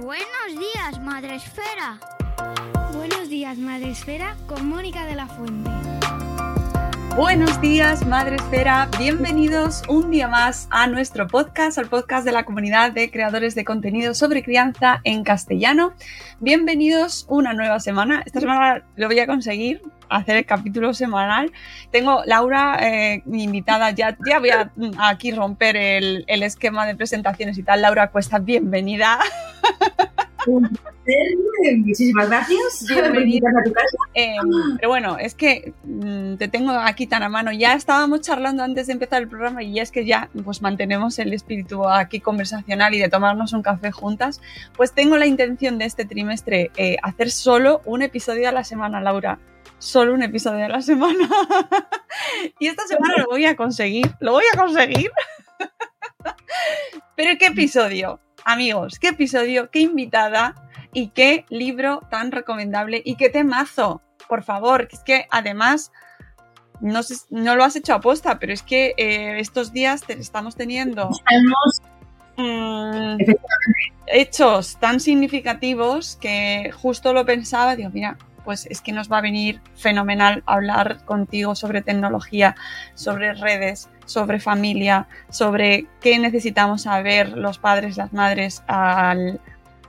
Buenos días, Madre Esfera. Buenos días, Madre Esfera, con Mónica de la Fuente. Buenos días, Madre Esfera. Bienvenidos un día más a nuestro podcast, al podcast de la comunidad de creadores de contenido sobre crianza en castellano. Bienvenidos una nueva semana. Esta semana lo voy a conseguir, hacer el capítulo semanal. Tengo Laura, mi invitada, ya voy a aquí romper el esquema de presentaciones y tal. Laura Cuesta, bienvenida. Muchísimas gracias. Bienvenida a tu casa. Pero bueno, es que te tengo aquí tan a mano. Ya estábamos charlando antes de empezar el programa y es que ya pues mantenemos el espíritu aquí conversacional y de tomarnos un café juntas. Pues tengo la intención de este trimestre hacer solo un episodio a la semana, Laura. Solo un episodio a la semana. Y esta semana lo voy a conseguir. Pero ¿qué episodio? Amigos, qué episodio, qué invitada y qué libro tan recomendable y qué temazo, por favor, que es que además no lo has hecho aposta, pero es que estos días estamos teniendo hechos tan significativos que justo lo pensaba, digo, mira, pues es que nos va a venir fenomenal hablar contigo sobre tecnología, sobre redes, sobre familia, sobre qué necesitamos saber los padres, las madres al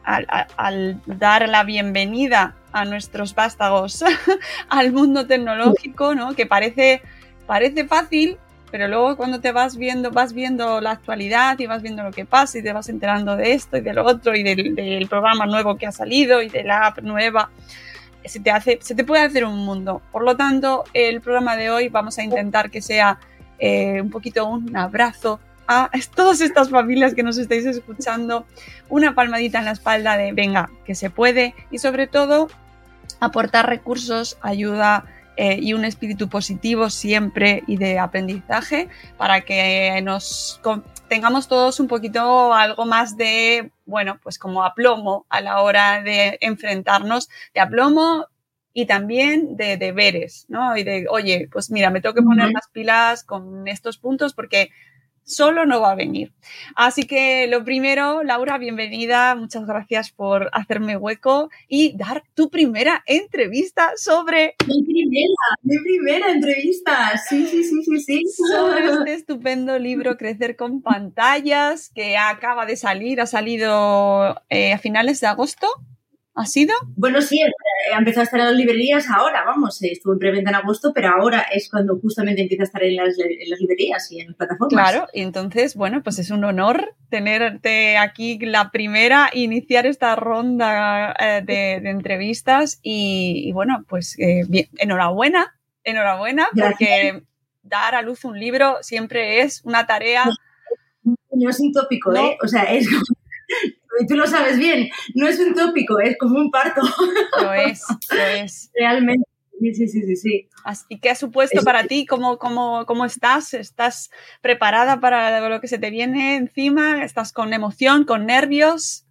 dar la bienvenida a nuestros vástagos al mundo tecnológico, ¿no? Que parece fácil, pero luego cuando te vas viendo la actualidad y vas viendo lo que pasa y te vas enterando de esto y de lo otro y del programa nuevo que ha salido y de la app nueva, se te puede hacer un mundo. Por lo tanto, el programa de hoy vamos a intentar que sea un poquito un abrazo a todas estas familias que nos estáis escuchando, una palmadita en la espalda de venga, que se puede, y sobre todo aportar recursos, ayuda y un espíritu positivo siempre y de aprendizaje para que tengamos todos un poquito algo más de, bueno, pues como aplomo a la hora de enfrentarnos, de aplomo y también de deberes, ¿no? Y de, oye, pues mira, me tengo que poner las pilas con estos puntos porque solo no va a venir. Así que lo primero, Laura, bienvenida, muchas gracias por hacerme hueco y dar tu primera entrevista sobre... Mi primera entrevista, sí. Sobre este estupendo libro Crecer con pantallas que acaba de salir, ha salido a finales de agosto. ¿Ha sido? Bueno, sí, ha empezado a estar en las librerías ahora, vamos, estuvo en preventa en agosto, pero ahora es cuando justamente empieza a estar en las librerías y en las plataformas. Claro, y entonces, bueno, pues es un honor tenerte aquí la primera, iniciar esta ronda de entrevistas y bueno, pues bien, enhorabuena, porque dar a luz un libro siempre es una tarea... No es un tópico, ¿no? O sea, es como... Tú lo sabes bien, no es un tópico, es como un parto. Lo es. Realmente, sí. ¿Y qué ha supuesto para ti? ¿Cómo estás? ¿Estás preparada para lo que se te viene encima? ¿Estás con emoción, con nervios?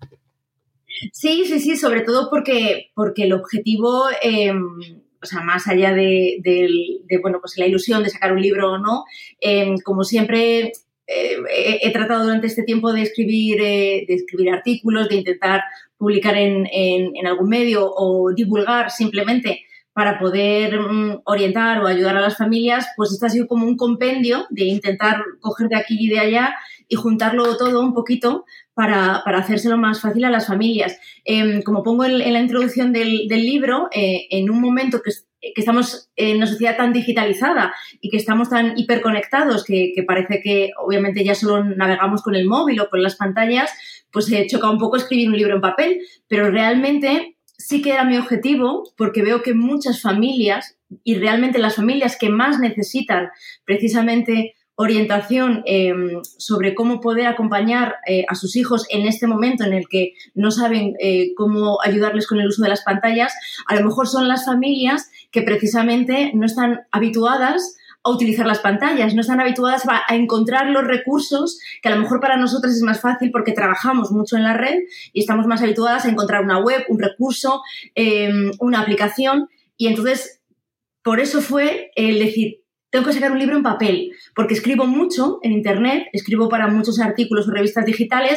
Sí, sobre todo porque el objetivo, o sea, más allá de bueno, pues la ilusión de sacar un libro o no, como siempre... he tratado durante este tiempo de escribir artículos, de intentar publicar en algún medio o divulgar simplemente para poder orientar o ayudar a las familias, pues esto ha sido como un compendio de intentar coger de aquí y de allá y juntarlo todo un poquito para hacérselo más fácil a las familias. Como pongo en la introducción del libro, en un momento que estamos en una sociedad tan digitalizada y que estamos tan hiperconectados que parece que obviamente ya solo navegamos con el móvil o con las pantallas, pues choca un poco escribir un libro en papel, pero realmente sí que era mi objetivo porque veo que muchas familias y realmente las familias que más necesitan precisamente orientación sobre cómo poder acompañar a sus hijos en este momento en el que no saben cómo ayudarles con el uso de las pantallas, a lo mejor son las familias que precisamente no están habituadas a utilizar las pantallas, no están habituadas a encontrar los recursos que a lo mejor para nosotras es más fácil porque trabajamos mucho en la red y estamos más habituadas a encontrar una web, un recurso, una aplicación, y entonces por eso fue el decir, tengo que sacar un libro en papel, porque escribo mucho en internet, escribo para muchos artículos o revistas digitales,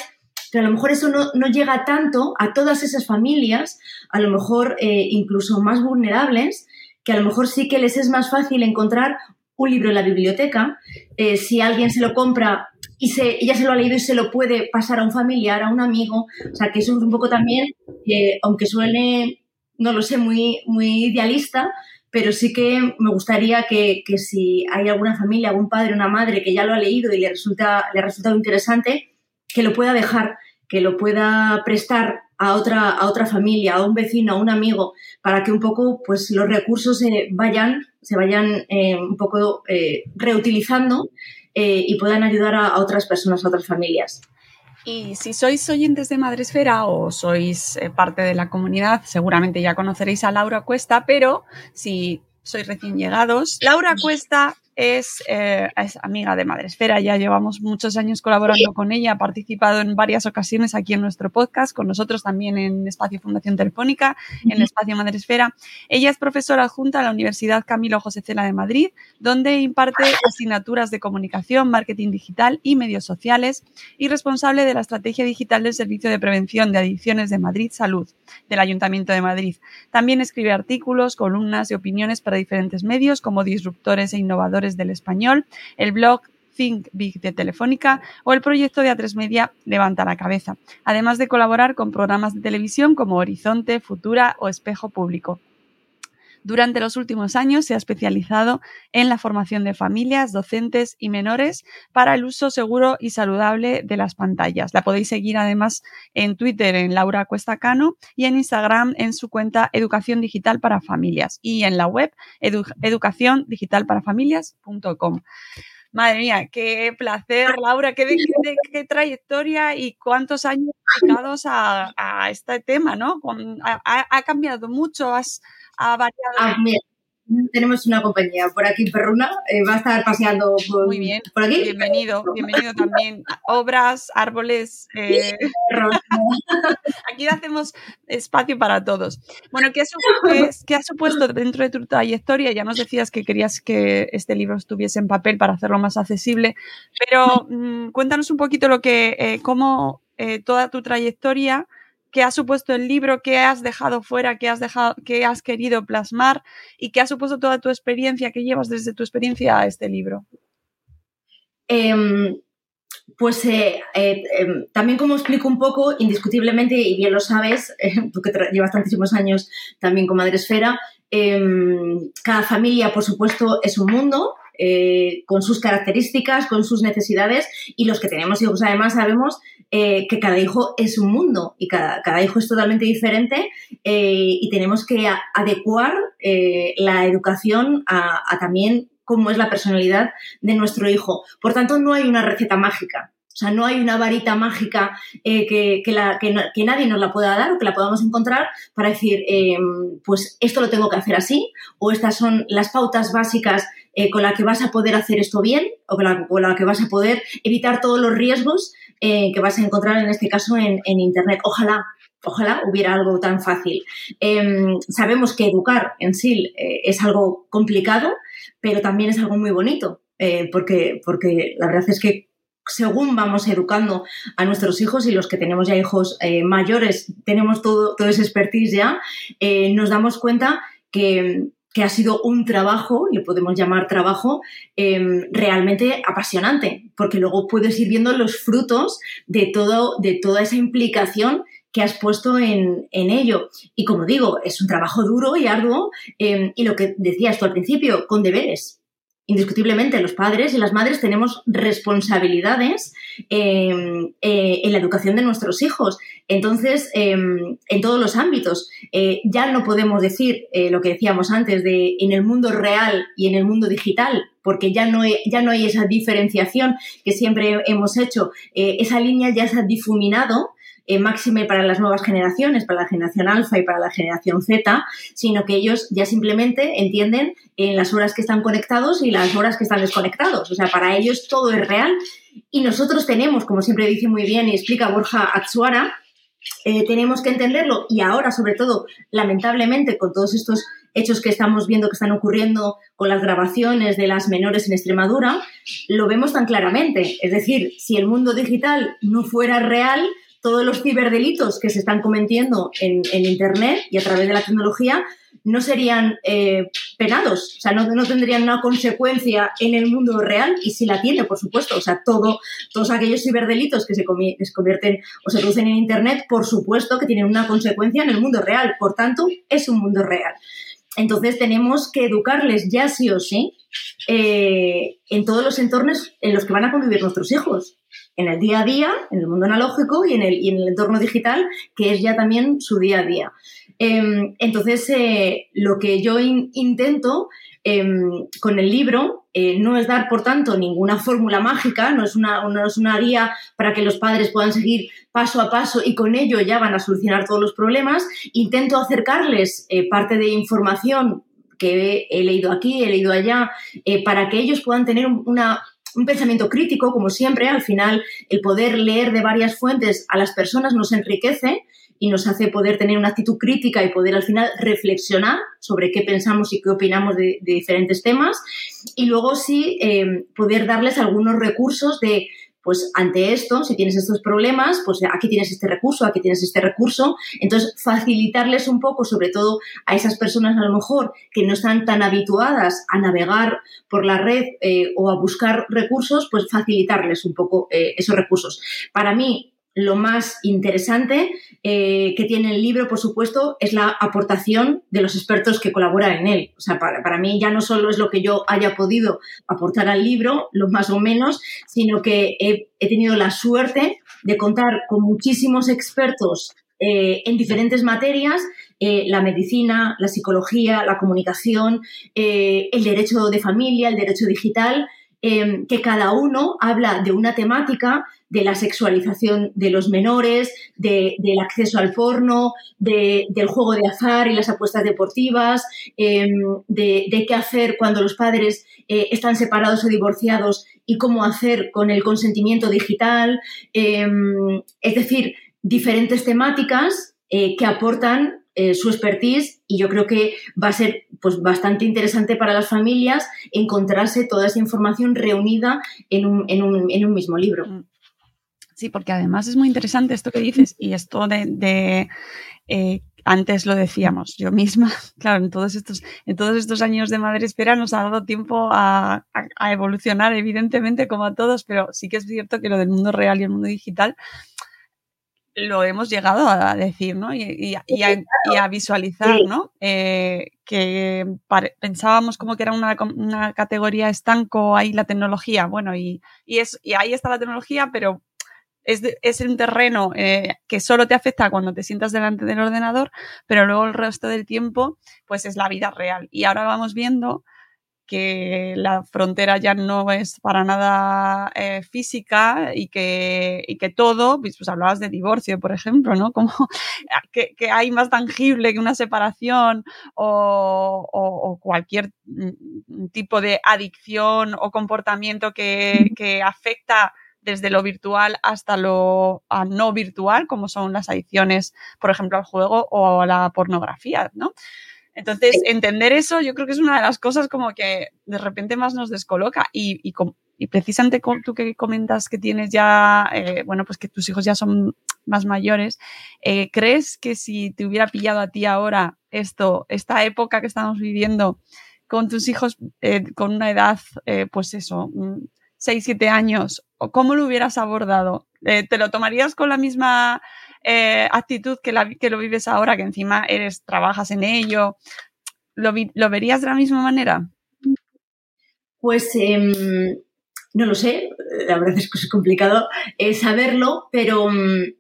pero a lo mejor eso no llega tanto a todas esas familias, a lo mejor incluso más vulnerables, que a lo mejor sí que les es más fácil encontrar un libro en la biblioteca, si alguien se lo compra y ya se lo ha leído y se lo puede pasar a un familiar, a un amigo. O sea, que eso es un poco también, aunque suene, no lo sé, muy, muy idealista, pero sí que me gustaría que si hay alguna familia, algún padre, una madre que ya lo ha leído y le ha resultado interesante, que lo pueda dejar, que lo pueda prestar a otra familia, a un vecino, a un amigo, para que un poco pues los recursos se vayan un poco reutilizando y puedan ayudar a otras personas, a otras familias. Y si sois oyentes de Madresfera o sois parte de la comunidad, seguramente ya conoceréis a Laura Cuesta, pero si sois recién llegados, Laura Cuesta es amiga de Madresfera, ya llevamos muchos años colaborando con ella, ha participado en varias ocasiones aquí en nuestro podcast, con nosotros también en Espacio Fundación Telefónica, en el Espacio Madresfera. Ella es profesora adjunta a la Universidad Camilo José Cela de Madrid, donde imparte asignaturas de comunicación, marketing digital y medios sociales, y responsable de la estrategia digital del Servicio de Prevención de Adicciones de Madrid Salud, del Ayuntamiento de Madrid. También escribe artículos, columnas y opiniones para diferentes medios como Disruptores e Innovadores del Español, el blog Think Big de Telefónica o el proyecto de A3 Media Levanta la Cabeza, además de colaborar con programas de televisión como Horizonte, Futura o Espejo Público. Durante los últimos años se ha especializado en la formación de familias, docentes y menores para el uso seguro y saludable de las pantallas. La podéis seguir además en Twitter en Laura Cuesta Cano y en Instagram en su cuenta Educación Digital para Familias y en la web educaciondigitalparafamilias.com. Madre mía, qué placer, Laura, qué trayectoria y cuántos años dedicados a este tema, ¿no? Ha cambiado mucho, ha variado. Mira, tenemos una compañía por aquí, Perruna, va a estar paseando muy bien, por aquí. Bienvenido también. Obras, árboles. Aquí hacemos espacio para todos. Bueno, ¿qué ha supuesto dentro de tu trayectoria? Ya nos decías que querías que este libro estuviese en papel para hacerlo más accesible, pero cuéntanos un poquito cómo toda tu trayectoria, qué ha supuesto el libro, qué has dejado fuera, qué has querido plasmar y qué ha supuesto toda tu experiencia, qué llevas desde tu experiencia a este libro. También como explico un poco, indiscutiblemente, y bien lo sabes, porque llevas tantísimos años también con Madresfera, cada familia, por supuesto, es un mundo, con sus características, con sus necesidades, y los que tenemos hijos además sabemos que cada hijo es un mundo y cada hijo es totalmente diferente, y tenemos que adecuar la educación a también cómo es la personalidad de nuestro hijo. Por tanto, no hay una receta mágica. O sea, no hay una varita mágica que nadie nos la pueda dar o que la podamos encontrar para decir, pues esto lo tengo que hacer así, o estas son las pautas básicas con las que vas a poder hacer esto bien, o con la que vas a poder evitar todos los riesgos que vas a encontrar en este caso en Internet. Ojalá hubiera algo tan fácil. Sabemos que educar en sí es algo complicado, pero también es algo muy bonito, porque la verdad es que según vamos educando a nuestros hijos, y los que tenemos ya hijos mayores, tenemos todo ese expertise ya, nos damos cuenta que ha sido un trabajo, le podemos llamar trabajo, realmente apasionante, porque luego puedes ir viendo los frutos de toda esa implicación que has puesto en ello. Y como digo, es un trabajo duro y arduo, y lo que decías tú al principio, con deberes. Indiscutiblemente, los padres y las madres tenemos responsabilidades en la educación de nuestros hijos. Entonces, en todos los ámbitos, ya no podemos decir lo que decíamos antes de en el mundo real y en el mundo digital, porque ya no hay esa diferenciación que siempre hemos hecho. Esa línea ya se ha difuminado, máxime para las nuevas generaciones, para la generación alfa y para la generación Z, sino que ellos ya simplemente entienden en las horas que están conectados y las horas que están desconectados. O sea, para ellos todo es real, y nosotros tenemos, como siempre dice muy bien y explica Borja Atsuara, tenemos que entenderlo, y ahora sobre todo, lamentablemente, con todos estos hechos que estamos viendo que están ocurriendo con las grabaciones de las menores en Extremadura, lo vemos tan claramente. Es decir, si el mundo digital no fuera real, todos los ciberdelitos que se están cometiendo en Internet y a través de la tecnología no serían penados, o sea, no tendrían una consecuencia en el mundo real, y sí la tiene, por supuesto. O sea, todos aquellos ciberdelitos que se convierten o se producen en Internet, por supuesto que tienen una consecuencia en el mundo real, por tanto, es un mundo real. Entonces, tenemos que educarles ya sí o sí en todos los entornos en los que van a convivir nuestros hijos, en el día a día, en el mundo analógico y en el entorno digital, que es ya también su día a día. Entonces, lo que yo intento con el libro no es dar, por tanto, ninguna fórmula mágica, no es una guía para que los padres puedan seguir paso a paso y con ello ya van a solucionar todos los problemas. Intento acercarles parte de información que he leído aquí, he leído allá, para que ellos puedan tener un pensamiento crítico, como siempre. Al final, el poder leer de varias fuentes a las personas nos enriquece y nos hace poder tener una actitud crítica y poder al final reflexionar sobre qué pensamos y qué opinamos de diferentes temas. Y luego sí poder darles algunos recursos de, pues ante esto, si tienes estos problemas, pues aquí tienes este recurso, aquí tienes este recurso. Entonces, facilitarles un poco, sobre todo a esas personas a lo mejor que no están tan habituadas a navegar por la red o a buscar recursos, pues facilitarles un poco esos recursos. Para mí, lo más interesante que tiene el libro, por supuesto, es la aportación de los expertos que colaboran en él. O sea, para mí ya no solo es lo que yo haya podido aportar al libro, lo más o menos, sino que he tenido la suerte de contar con muchísimos expertos en diferentes materias, la medicina, la psicología, la comunicación, el derecho de familia, el derecho digital, que cada uno habla de una temática, de la sexualización de los menores, del acceso al porno, del juego de azar y las apuestas deportivas, de qué hacer cuando los padres están separados o divorciados y cómo hacer con el consentimiento digital. Es decir, diferentes temáticas que aportan su expertise, y yo creo que va a ser pues bastante interesante para las familias encontrarse toda esa información reunida en un mismo libro. Sí, porque además es muy interesante esto que dices, y esto antes lo decíamos, yo misma, claro, en todos estos años de Madresfera nos ha dado tiempo a evolucionar, evidentemente, como a todos, pero sí que es cierto que lo del mundo real y el mundo digital lo hemos llegado a decir, ¿no? Y a visualizar, ¿no? Que pensábamos como que era una categoría estanco ahí la tecnología. Bueno, y ahí está la tecnología, pero es un terreno que solo te afecta cuando te sientas delante del ordenador, pero luego el resto del tiempo pues es la vida real. Y ahora vamos viendo que la frontera ya no es para nada física y que todo, pues hablabas de divorcio, por ejemplo, ¿no? Como que hay más tangible que una separación o cualquier tipo de adicción o comportamiento que afecta desde lo virtual hasta lo no virtual, como son las adicciones, por ejemplo, al juego o a la pornografía, ¿no? Entonces, entender eso yo creo que es una de las cosas como que de repente más nos descoloca y precisamente tú que comentas que tienes ya, bueno, pues que tus hijos ya son más mayores, ¿crees que si te hubiera pillado a ti ahora esta época que estamos viviendo con tus hijos con una edad, pues eso, 6, 7 años, ¿cómo lo hubieras abordado? ¿Te lo tomarías con la misma actitud que lo vives ahora, que encima trabajas en ello? ¿Lo verías de la misma manera? Pues no lo sé, la verdad es que es complicado saberlo, pero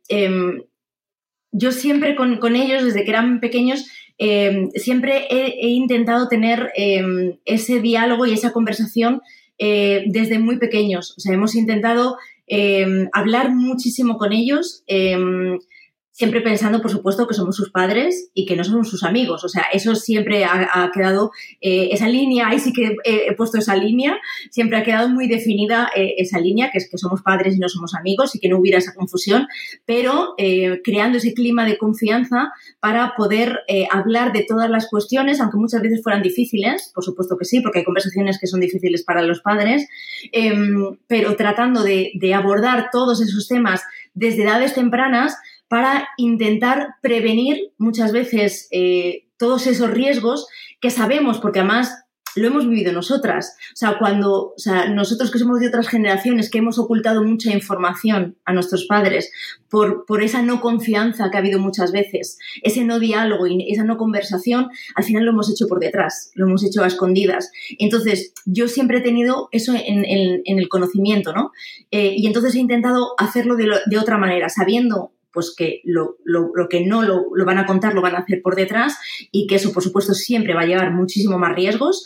yo siempre con ellos, desde que eran pequeños, siempre he intentado tener ese diálogo y esa conversación desde muy pequeños. O sea, hemos intentado hablar muchísimo con ellos, siempre pensando, por supuesto, que somos sus padres y que no somos sus amigos. O sea, eso siempre ha quedado, esa línea, ahí sí que he puesto esa línea, siempre ha quedado muy definida esa línea, que es que somos padres y no somos amigos y que no hubiera esa confusión, pero creando ese clima de confianza para poder hablar de todas las cuestiones, aunque muchas veces fueran difíciles, por supuesto que sí, porque hay conversaciones que son difíciles para los padres, pero tratando de abordar todos esos temas desde edades tempranas, para intentar prevenir muchas veces todos esos riesgos que sabemos, porque además lo hemos vivido nosotras. O sea, nosotros que somos de otras generaciones, que hemos ocultado mucha información a nuestros padres por esa no confianza que ha habido muchas veces, ese no diálogo y esa no conversación, al final lo hemos hecho por detrás, lo hemos hecho a escondidas. Entonces, yo siempre he tenido eso en el conocimiento, ¿no? Y entonces he intentado hacerlo de otra manera, sabiendo pues que lo que no lo van a contar lo van a hacer por detrás y que eso, por supuesto, siempre va a llevar muchísimo más riesgos,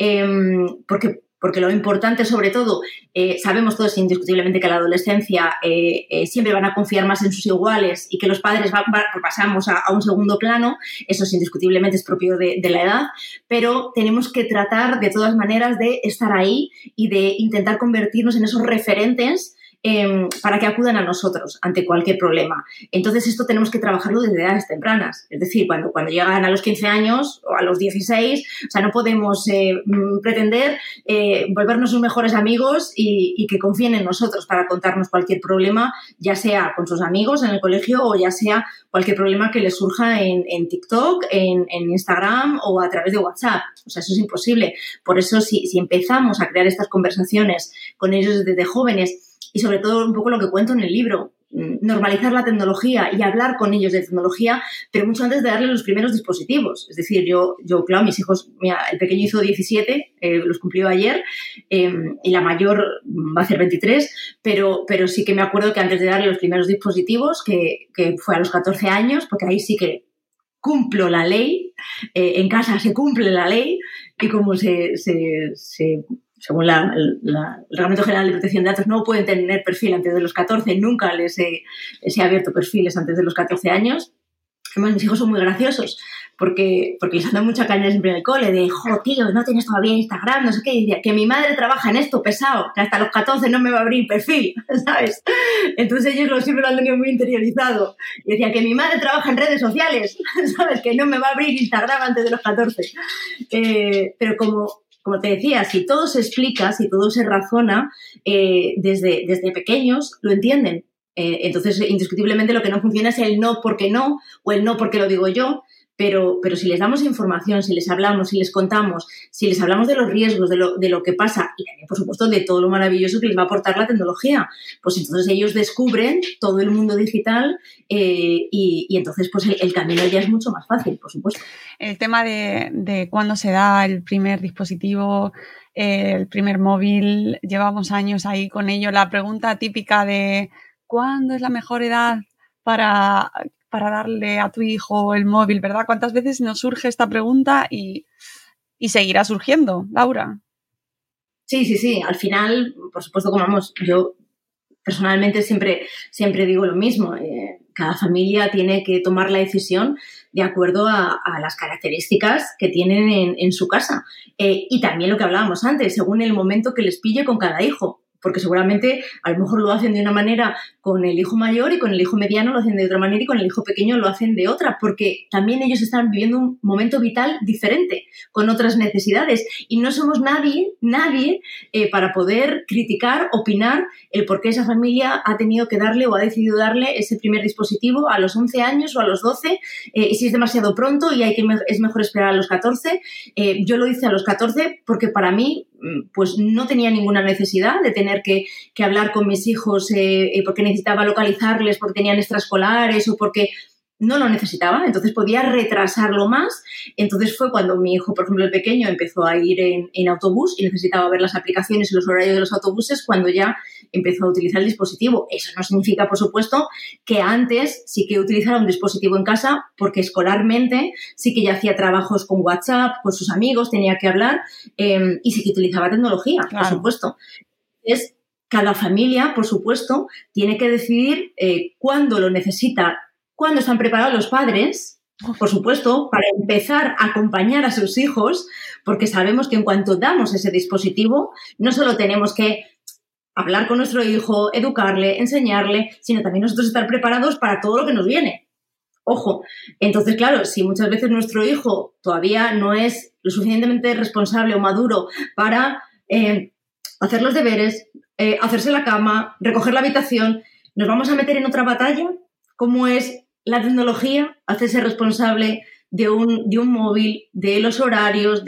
porque lo importante, sobre todo, sabemos todos indiscutiblemente que en la adolescencia siempre van a confiar más en sus iguales y que los padres pasamos a un segundo plano, eso indiscutiblemente es propio de la edad, pero tenemos que tratar de todas maneras de estar ahí y de intentar convertirnos en esos referentes para que acudan a nosotros ante cualquier problema. Entonces, esto tenemos que trabajarlo desde edades tempranas. Es decir, cuando llegan a los 15 años o a los 16, o sea, no podemos pretender volvernos sus mejores amigos y que confíen en nosotros para contarnos cualquier problema, ya sea con sus amigos en el colegio o ya sea cualquier problema que les surja en TikTok, en Instagram o a través de WhatsApp. O sea, eso es imposible. Por eso, si empezamos a crear estas conversaciones con ellos desde jóvenes, y sobre todo un poco lo que cuento en el libro, normalizar la tecnología y hablar con ellos de tecnología, pero mucho antes de darles los primeros dispositivos. Es decir, yo claro, mis hijos, mira, el pequeño hizo 17, los cumplió ayer, y la mayor va a hacer 23, pero sí que me acuerdo que antes de darle los primeros dispositivos, que fue a los 14 años, porque ahí sí que cumplo la ley, en casa se cumple la ley, y como según el Reglamento General de Protección de Datos, no pueden tener perfil antes de los 14. Nunca les he abierto perfiles antes de los 14 años. Además, mis hijos son muy graciosos porque les han dado mucha caña siempre en el cole de, jo, tío, no tienes todavía Instagram, no sé qué. Y decía, que mi madre trabaja en esto, pesado, que hasta los 14 no me va a abrir perfil, ¿sabes? Entonces ellos siempre lo han tenido muy interiorizado. Y decía, que mi madre trabaja en redes sociales, ¿sabes? Que no me va a abrir Instagram antes de los 14. Pero como te decía, si todo se explica, si todo se razona, desde pequeños lo entienden. Entonces, indiscutiblemente lo que no funciona es el no porque no, o el no porque lo digo yo, pero si les damos información, si les hablamos, si les contamos, si les hablamos de los riesgos, de lo que pasa y también, por supuesto, de todo lo maravilloso que les va a aportar la tecnología, pues entonces ellos descubren todo el mundo digital y entonces pues el camino ya es mucho más fácil, por supuesto. El tema de cuándo se da el primer dispositivo, el primer móvil, llevamos años ahí con ello. La pregunta típica de ¿cuándo es la mejor edad para darle a tu hijo el móvil, ¿verdad? ¿Cuántas veces nos surge esta pregunta y seguirá surgiendo, Laura? Sí. Al final, por supuesto, como vamos, yo personalmente siempre digo lo mismo. Cada familia tiene que tomar la decisión de acuerdo a las características que tienen en su casa. Y también lo que hablábamos antes, según el momento que les pille con cada hijo. Porque seguramente a lo mejor lo hacen de una manera con el hijo mayor y con el hijo mediano lo hacen de otra manera y con el hijo pequeño lo hacen de otra, porque también ellos están viviendo un momento vital diferente, con otras necesidades. Y no somos nadie para poder criticar, opinar el por qué esa familia ha tenido que darle o ha decidido darle ese primer dispositivo a los 11 años o a los 12, y si es demasiado pronto y es mejor esperar a los 14. Yo lo hice a los 14 porque para mí pues no tenía ninguna necesidad de tener que hablar con mis hijos porque necesitaba localizarles, porque tenían extraescolares o porque no lo necesitaba, entonces podía retrasarlo más. Entonces fue cuando mi hijo, por ejemplo, el pequeño, empezó a ir en autobús y necesitaba ver las aplicaciones y los horarios de los autobuses, cuando ya empezó a utilizar el dispositivo. Eso no significa, por supuesto, que antes sí que utilizara un dispositivo en casa, porque escolarmente sí que ya hacía trabajos con WhatsApp, con sus amigos, tenía que hablar, y sí que utilizaba tecnología, claro, por supuesto. Cada familia, por supuesto, tiene que decidir cuándo lo necesita ¿Cuándo están preparados los padres? Por supuesto, para empezar a acompañar a sus hijos, porque sabemos que en cuanto damos ese dispositivo, no solo tenemos que hablar con nuestro hijo, educarle, enseñarle, sino también nosotros estar preparados para todo lo que nos viene. Ojo, entonces, claro, si muchas veces nuestro hijo todavía no es lo suficientemente responsable o maduro para hacer los deberes, hacerse la cama, recoger la habitación, nos vamos a meter en otra batalla, como es la tecnología, hacerse responsable de un móvil, de los horarios,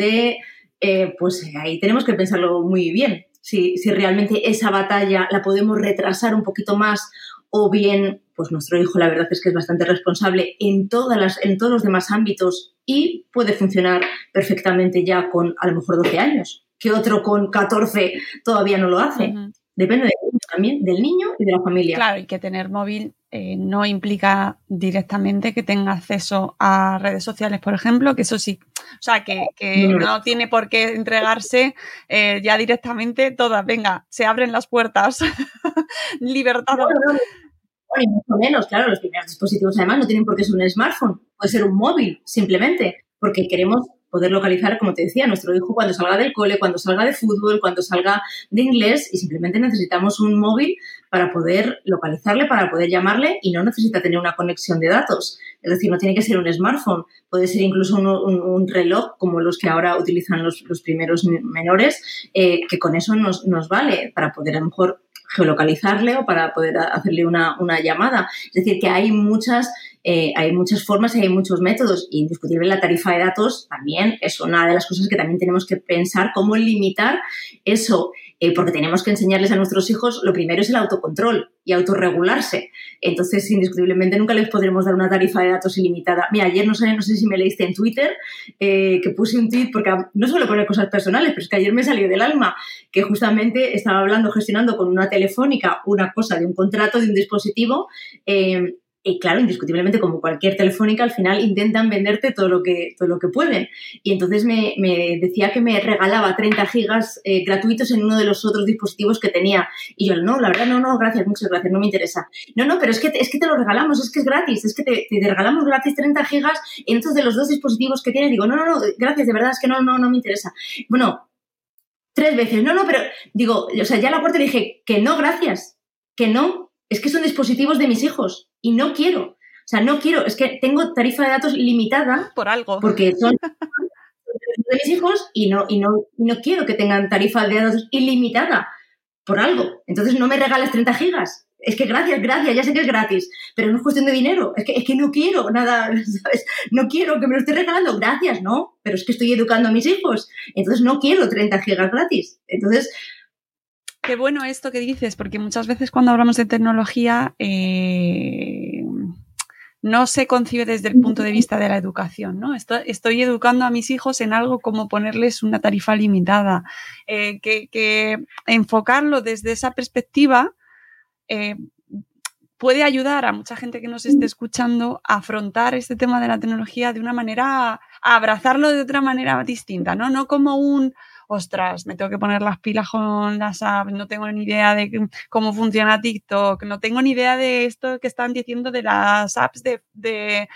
pues ahí tenemos que pensarlo muy bien. Si realmente esa batalla la podemos retrasar un poquito más o bien, pues nuestro hijo la verdad es que es bastante responsable en todos los demás ámbitos y puede funcionar perfectamente ya con a lo mejor 12 años, que otro con 14 todavía no lo hace. Uh-huh. Depende también del niño y de la familia. Claro, y que tener móvil no implica directamente que tenga acceso a redes sociales, por ejemplo, que eso sí, o sea, que no tiene por qué entregarse ya directamente todas. Venga, se abren las puertas. Libertad. No, y mucho menos, claro, los primeros dispositivos además no tienen por qué ser un smartphone, puede ser un móvil, simplemente, porque queremos poder localizar, como te decía, a nuestro hijo cuando salga del cole, cuando salga de fútbol, cuando salga de inglés, y simplemente necesitamos un móvil para poder localizarle, para poder llamarle, y no necesita tener una conexión de datos. Es decir, no tiene que ser un smartphone, puede ser incluso un reloj, como los que ahora utilizan los primeros menores, que con eso nos vale para poder a lo mejor geolocalizarle o para poder hacerle una llamada. Es decir, que hay muchas formas y hay muchos métodos. Y indiscutible la tarifa de datos también es una de las cosas que también tenemos que pensar cómo limitar eso, porque tenemos que enseñarles a nuestros hijos, lo primero es el autocontrol y autorregularse. Entonces, indiscutiblemente nunca les podremos dar una tarifa de datos ilimitada. Mira, ayer no sé si me leíste en Twitter que puse un tweet, porque no suelo poner cosas personales, pero es que ayer me salió del alma, que justamente estaba gestionando con una telefónica una cosa de un contrato de un dispositivo. Y claro, indiscutiblemente, como cualquier telefónica, al final intentan venderte todo lo que pueden. Y entonces me decía que me regalaba 30 gigas gratuitos en uno de los otros dispositivos que tenía. Y yo, no, la verdad, no, gracias, muchas gracias, no me interesa. No, pero es que te lo regalamos, es que es gratis, es que te regalamos gratis 30 gigas en otros de los dos dispositivos que tienes. Digo, no, gracias, de verdad, es que no me interesa. Bueno, 3 veces, no, pero digo, o sea, ya a la puerta le dije que no, gracias, que no, es que son dispositivos de mis hijos. Y no quiero. O sea, no quiero. Es que tengo tarifa de datos limitada. Por algo. Porque son de mis hijos y no quiero que tengan tarifa de datos ilimitada. Por algo. Entonces no me regales 30 gigas. Es que gracias, ya sé que es gratis. Pero no es cuestión de dinero. Es que no quiero nada, ¿sabes? No quiero que me lo esté regalando. Gracias, no. Pero es que estoy educando a mis hijos. Entonces no quiero 30 gigas gratis. Entonces... Qué bueno esto que dices, porque muchas veces cuando hablamos de tecnología no se concibe desde el punto de vista de la educación, ¿no? Estoy educando a mis hijos en algo como ponerles una tarifa limitada, que enfocarlo desde esa perspectiva puede ayudar a mucha gente que nos esté escuchando a afrontar este tema de la tecnología de una manera, a abrazarlo de otra manera distinta, ¿no? No como ostras, me tengo que poner las pilas con las apps, no tengo ni idea de cómo funciona TikTok, no tengo ni idea de esto que están diciendo de las apps de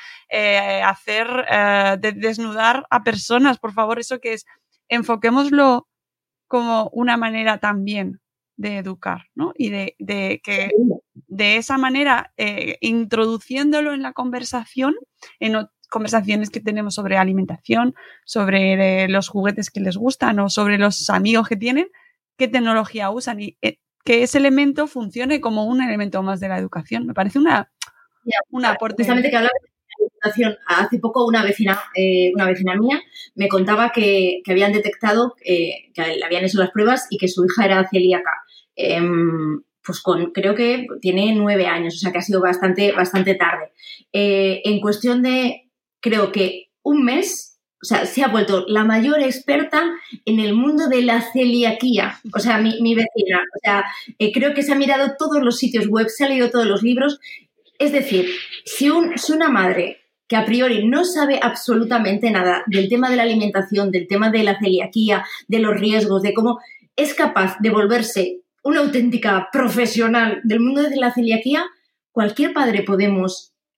desnudar a personas. Por favor, eso que es, enfoquémoslo como una manera también de educar, ¿no? Y de que de esa manera, introduciéndolo en la conversación, en conversaciones que tenemos sobre alimentación, sobre los juguetes que les gustan o sobre los amigos que tienen, qué tecnología usan y que ese elemento funcione como un elemento más de la educación. Me parece un aporte. Justamente que hablaba de educación, hace poco una vecina mía me contaba que habían detectado que le habían hecho las pruebas y que su hija era celíaca. Pues creo que tiene 9 años, o sea que ha sido bastante tarde. En cuestión de, creo que un mes, o sea, se ha vuelto la mayor experta en el mundo de la celiaquía. O sea, mi vecina, o sea, creo que se ha mirado todos los sitios web, se ha leído todos los libros. Es decir, si una madre que a priori no sabe absolutamente nada del tema de la alimentación, del tema de la celiaquía, de los riesgos, de cómo es capaz de volverse una auténtica profesional del mundo de la celiaquía, cualquier padre podemos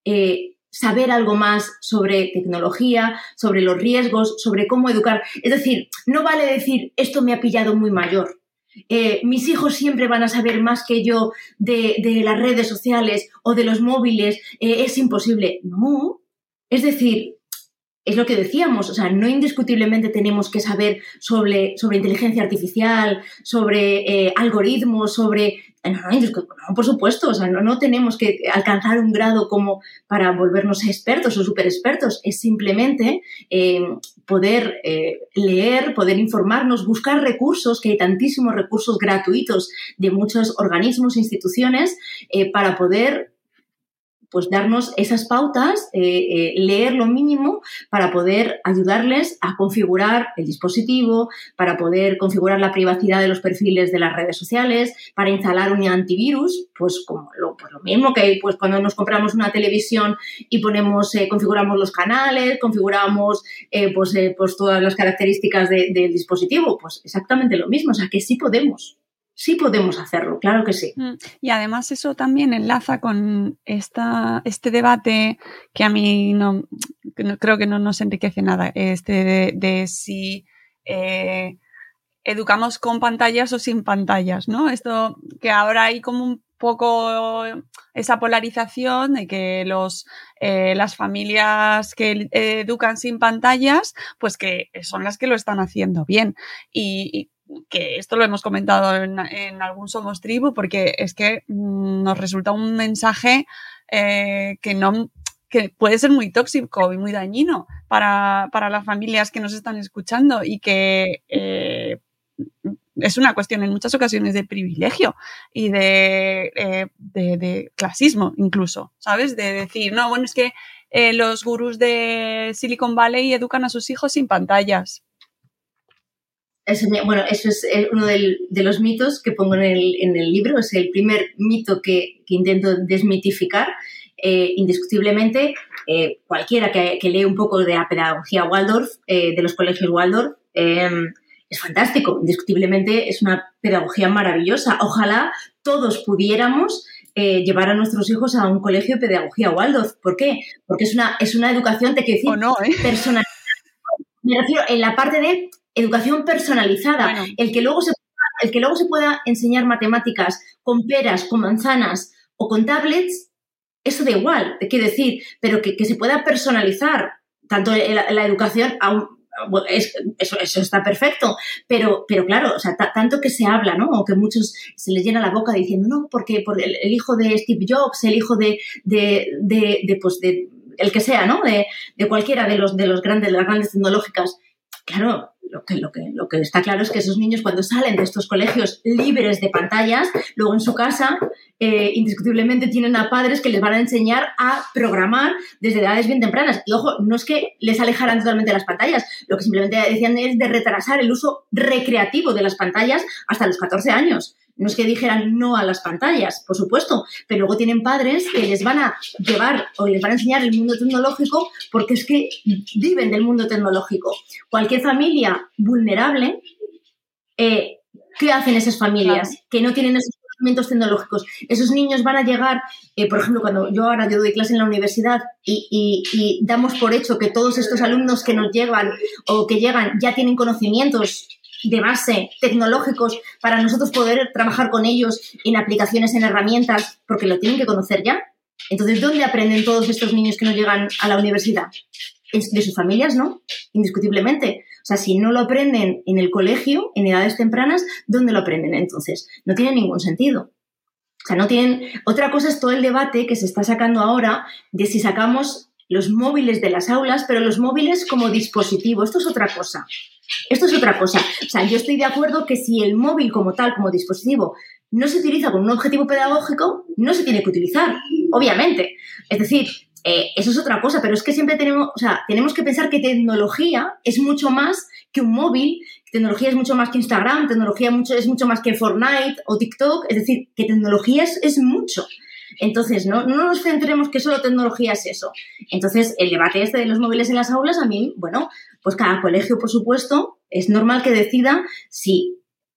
saber algo más sobre tecnología, sobre los riesgos, sobre cómo educar. Es decir, no vale decir, esto me ha pillado muy mayor. Mis hijos siempre van a saber más que yo de las redes sociales o de los móviles. Es imposible. No. Es decir, es lo que decíamos, o sea, no indiscutiblemente tenemos que saber sobre inteligencia artificial, sobre algoritmos, sobre... No, por supuesto, o sea, no tenemos que alcanzar un grado como para volvernos expertos o super expertos, es simplemente poder leer, poder informarnos, buscar recursos, que hay tantísimos recursos gratuitos de muchos organismos, instituciones, para poder pues darnos esas pautas, leer lo mínimo para poder ayudarles a configurar el dispositivo, para poder configurar la privacidad de los perfiles de las redes sociales, para instalar un antivirus, pues como lo mismo que pues cuando nos compramos una televisión y configuramos los canales, configuramos pues todas las características del dispositivo, pues exactamente lo mismo, o sea que sí podemos. Sí podemos hacerlo, claro que sí. Y además eso también enlaza con este debate que a mí no creo que no nos enriquece nada, de si educamos con pantallas o sin pantallas, ¿no? Esto que ahora hay como un poco esa polarización de que las familias que educan sin pantallas, pues que son las que lo están haciendo bien. Y que esto lo hemos comentado en algún Somos Tribu, porque es que nos resulta un mensaje que puede ser muy tóxico y muy dañino para las familias que nos están escuchando y que es una cuestión en muchas ocasiones de privilegio y de clasismo incluso, ¿sabes? De decir, no, bueno, es que los gurús de Silicon Valley educan a sus hijos sin pantallas. Eso es uno de los mitos que pongo en el libro, es el primer mito que intento desmitificar. Indiscutiblemente, cualquiera que lee un poco de la pedagogía Waldorf, de los colegios Waldorf, es fantástico. Indiscutiblemente es una pedagogía maravillosa. Ojalá todos pudiéramos llevar a nuestros hijos a un colegio de pedagogía Waldorf. ¿Por qué? Porque es una educación, te quiero decir, personalizada. Me refiero en la parte de educación personalizada, bueno. el que luego se pueda enseñar matemáticas con peras, con manzanas o con tablets, eso da igual, te quiero decir, pero que se pueda personalizar tanto la educación, eso está perfecto, pero claro, o sea, tanto que se habla, ¿no? O que muchos se les llena la boca diciendo, no, porque el hijo de Steve Jobs, el hijo de el que sea, ¿no? De cualquiera de las grandes tecnológicas. Claro, lo que está claro es que esos niños cuando salen de estos colegios libres de pantallas, luego en su casa indiscutiblemente tienen a padres que les van a enseñar a programar desde edades bien tempranas. Y ojo, no es que les alejaran totalmente de las pantallas, lo que simplemente decían es de retrasar el uso recreativo de las pantallas hasta los 14 años. No es que dijeran no a las pantallas, por supuesto, pero luego tienen padres que les van a llevar o les van a enseñar el mundo tecnológico porque es que viven del mundo tecnológico. Cualquier familia vulnerable, ¿qué hacen esas familias? Claro. Que no tienen esos conocimientos tecnológicos. Esos niños van a llegar, por ejemplo, cuando yo doy clase en la universidad y damos por hecho que todos estos alumnos que nos llegan o que llegan ya tienen conocimientos de base tecnológicos para nosotros poder trabajar con ellos en aplicaciones, en herramientas, porque lo tienen que conocer ya. Entonces, ¿dónde aprenden todos estos niños que no llegan a la universidad? De sus familias, ¿no? Indiscutiblemente. O sea, si no lo aprenden en el colegio, en edades tempranas, ¿dónde lo aprenden entonces? No tiene ningún sentido. O sea, no tienen... Otra cosa es todo el debate que se está sacando ahora de si sacamos los móviles de las aulas, pero los móviles como dispositivo. Esto es otra cosa. O sea, yo estoy de acuerdo que si el móvil como tal, como dispositivo, no se utiliza con un objetivo pedagógico, no se tiene que utilizar, obviamente. Es decir, eso es otra cosa, pero es que siempre tenemos que pensar que tecnología es mucho más que un móvil, tecnología es mucho más que Instagram, tecnología es mucho más que Fortnite o TikTok, es decir, que tecnología es mucho. Entonces, no nos centremos que solo tecnología es eso. Entonces, el debate de los móviles en las aulas, a mí, bueno, pues cada colegio, por supuesto, es normal que decida si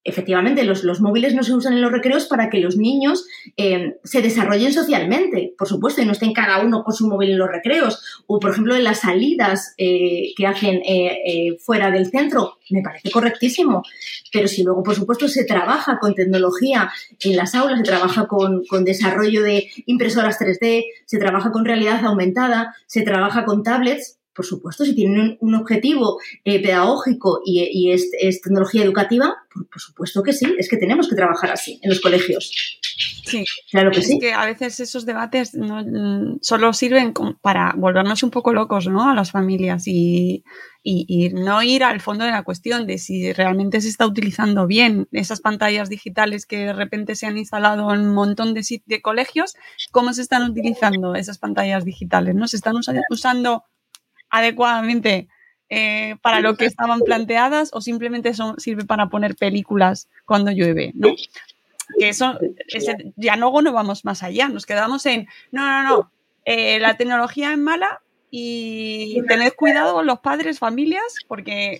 efectivamente, los móviles no se usan en los recreos para que los niños se desarrollen socialmente, por supuesto, y no estén cada uno con su móvil en los recreos. O, por ejemplo, en las salidas que hacen fuera del centro, me parece correctísimo. Pero si luego, por supuesto, se trabaja con tecnología en las aulas, se trabaja con desarrollo de impresoras 3D, se trabaja con realidad aumentada, se trabaja con tablets. Por supuesto, si tienen un objetivo pedagógico y es tecnología educativa, por supuesto que sí, es que tenemos que trabajar así en los colegios. Sí, claro que es sí. que a veces esos debates solo sirven para volvernos un poco locos, ¿no?, a las familias y no ir al fondo de la cuestión de si realmente se está utilizando bien esas pantallas digitales que de repente se han instalado en un montón de colegios. ¿Cómo se están utilizando esas pantallas digitales? ¿No? ¿Se están usando adecuadamente para lo que estaban planteadas o simplemente sirve para poner películas cuando llueve, ¿no? Que eso, ya luego no vamos más allá, nos quedamos en no, la tecnología es mala y tened cuidado los padres, familias, porque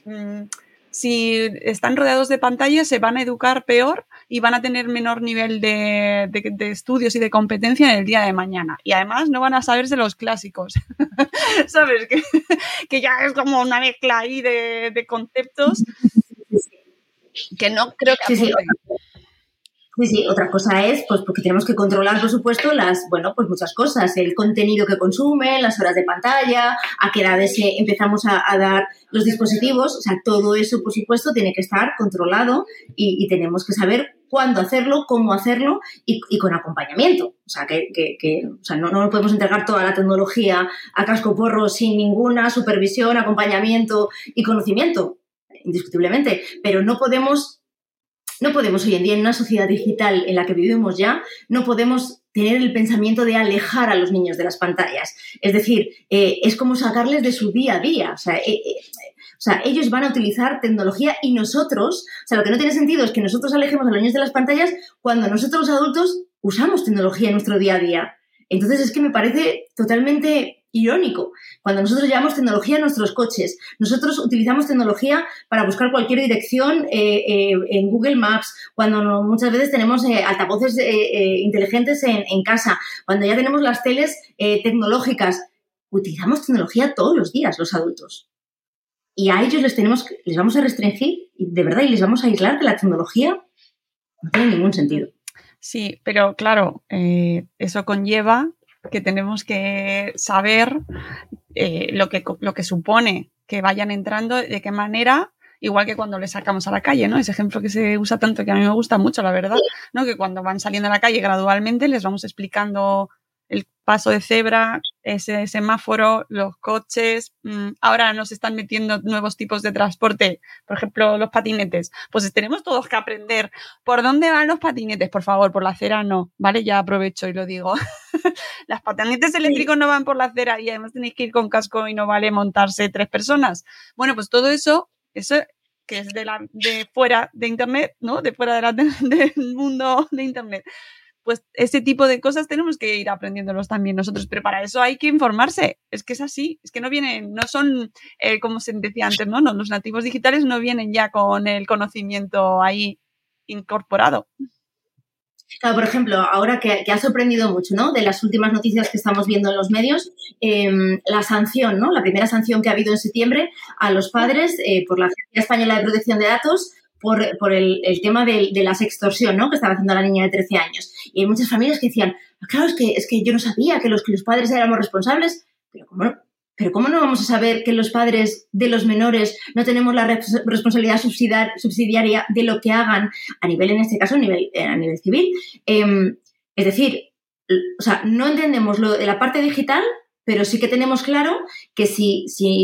si están rodeados de pantallas se van a educar peor y van a tener menor nivel de estudios y de competencia en el día de mañana. Y además no van a saberse los clásicos. ¿Sabes? Que ya es como una mezcla ahí de conceptos que no creo que aporten. Sí, otra cosa es, pues porque tenemos que controlar, por supuesto, pues muchas cosas, el contenido que consumen, las horas de pantalla, a qué edades empezamos a dar los dispositivos, o sea, todo eso, por supuesto, tiene que estar controlado y tenemos que saber cuándo hacerlo, cómo hacerlo y con acompañamiento. O sea, no podemos entregar toda la tecnología a cascoporro sin ninguna supervisión, acompañamiento y conocimiento, indiscutiblemente, pero no podemos hoy en día, en una sociedad digital en la que vivimos ya, no podemos tener el pensamiento de alejar a los niños de las pantallas. Es decir, es como sacarles de su día a día. O sea, ellos van a utilizar tecnología y nosotros, lo que no tiene sentido es que nosotros alejemos a los niños de las pantallas cuando nosotros los adultos usamos tecnología en nuestro día a día. Entonces es que me parece totalmente irónico. Cuando nosotros llevamos tecnología a nuestros coches, nosotros utilizamos tecnología para buscar cualquier dirección en Google Maps, cuando muchas veces tenemos altavoces inteligentes en casa, cuando ya tenemos las teles tecnológicas, utilizamos tecnología todos los días los adultos. Y a ellos les vamos a restringir, de verdad, y les vamos a aislar de la tecnología. No tiene ningún sentido. Sí, pero claro, eso conlleva que tenemos que saber lo que supone que vayan entrando, de qué manera, igual que cuando les sacamos a la calle, ¿no? Ese ejemplo que se usa tanto, que a mí me gusta mucho, la verdad, ¿no? Que cuando van saliendo a la calle gradualmente les vamos explicando el paso de cebra, ese semáforo, los coches. Ahora nos están metiendo nuevos tipos de transporte, por ejemplo, los patinetes. Pues tenemos todos que aprender por dónde van los patinetes, por favor, por la acera no, ¿vale? Ya aprovecho y lo digo. Las patinetes eléctricos no van por la acera y además tenéis que ir con casco y no vale montarse 3 personas. Bueno, pues todo eso que es de fuera de Internet, ¿no? De fuera del mundo de Internet. Pues ese tipo de cosas tenemos que ir aprendiéndolos también nosotros, pero para eso hay que informarse, es que es así, es que no son, como se decía antes, ¿no? Los nativos digitales no vienen ya con el conocimiento ahí incorporado. Claro, por ejemplo, ahora que ha sorprendido mucho, ¿no? De las últimas noticias que estamos viendo en los medios, la sanción, ¿no? La primera sanción que ha habido en septiembre a los padres por la Agencia Española de Protección de Datos por el tema de la sextorsión, ¿no? Que estaba haciendo la niña de 13 años. Y hay muchas familias que decían, claro, es que yo no sabía que los padres éramos responsables, pero ¿cómo no vamos a saber que los padres de los menores no tenemos la responsabilidad subsidiaria de lo que hagan a nivel, en este caso, a nivel civil? Es decir, o sea, no entendemos lo de la parte digital, pero sí que tenemos claro que si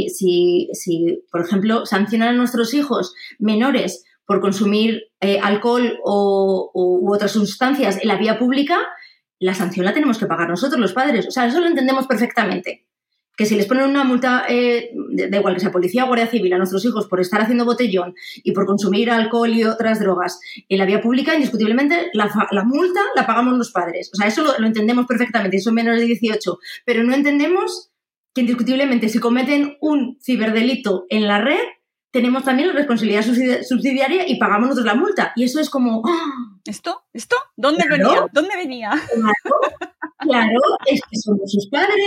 por ejemplo, sancionan a nuestros hijos menores por consumir alcohol u otras sustancias en la vía pública, la sanción la tenemos que pagar nosotros, los padres. O sea, eso lo entendemos perfectamente. Que si les ponen una multa, da igual que sea policía o guardia civil, a nuestros hijos por estar haciendo botellón y por consumir alcohol y otras drogas en la vía pública, indiscutiblemente la multa la pagamos los padres. O sea, eso lo entendemos perfectamente, son menores de 18. Pero no entendemos que indiscutiblemente si cometen un ciberdelito en la red, tenemos también la responsabilidad subsidiaria y pagamos nosotros la multa. Y eso es como... ¡oh! ¿Esto? ¿Dónde venía? ¿Dónde venía? Claro, es que somos sus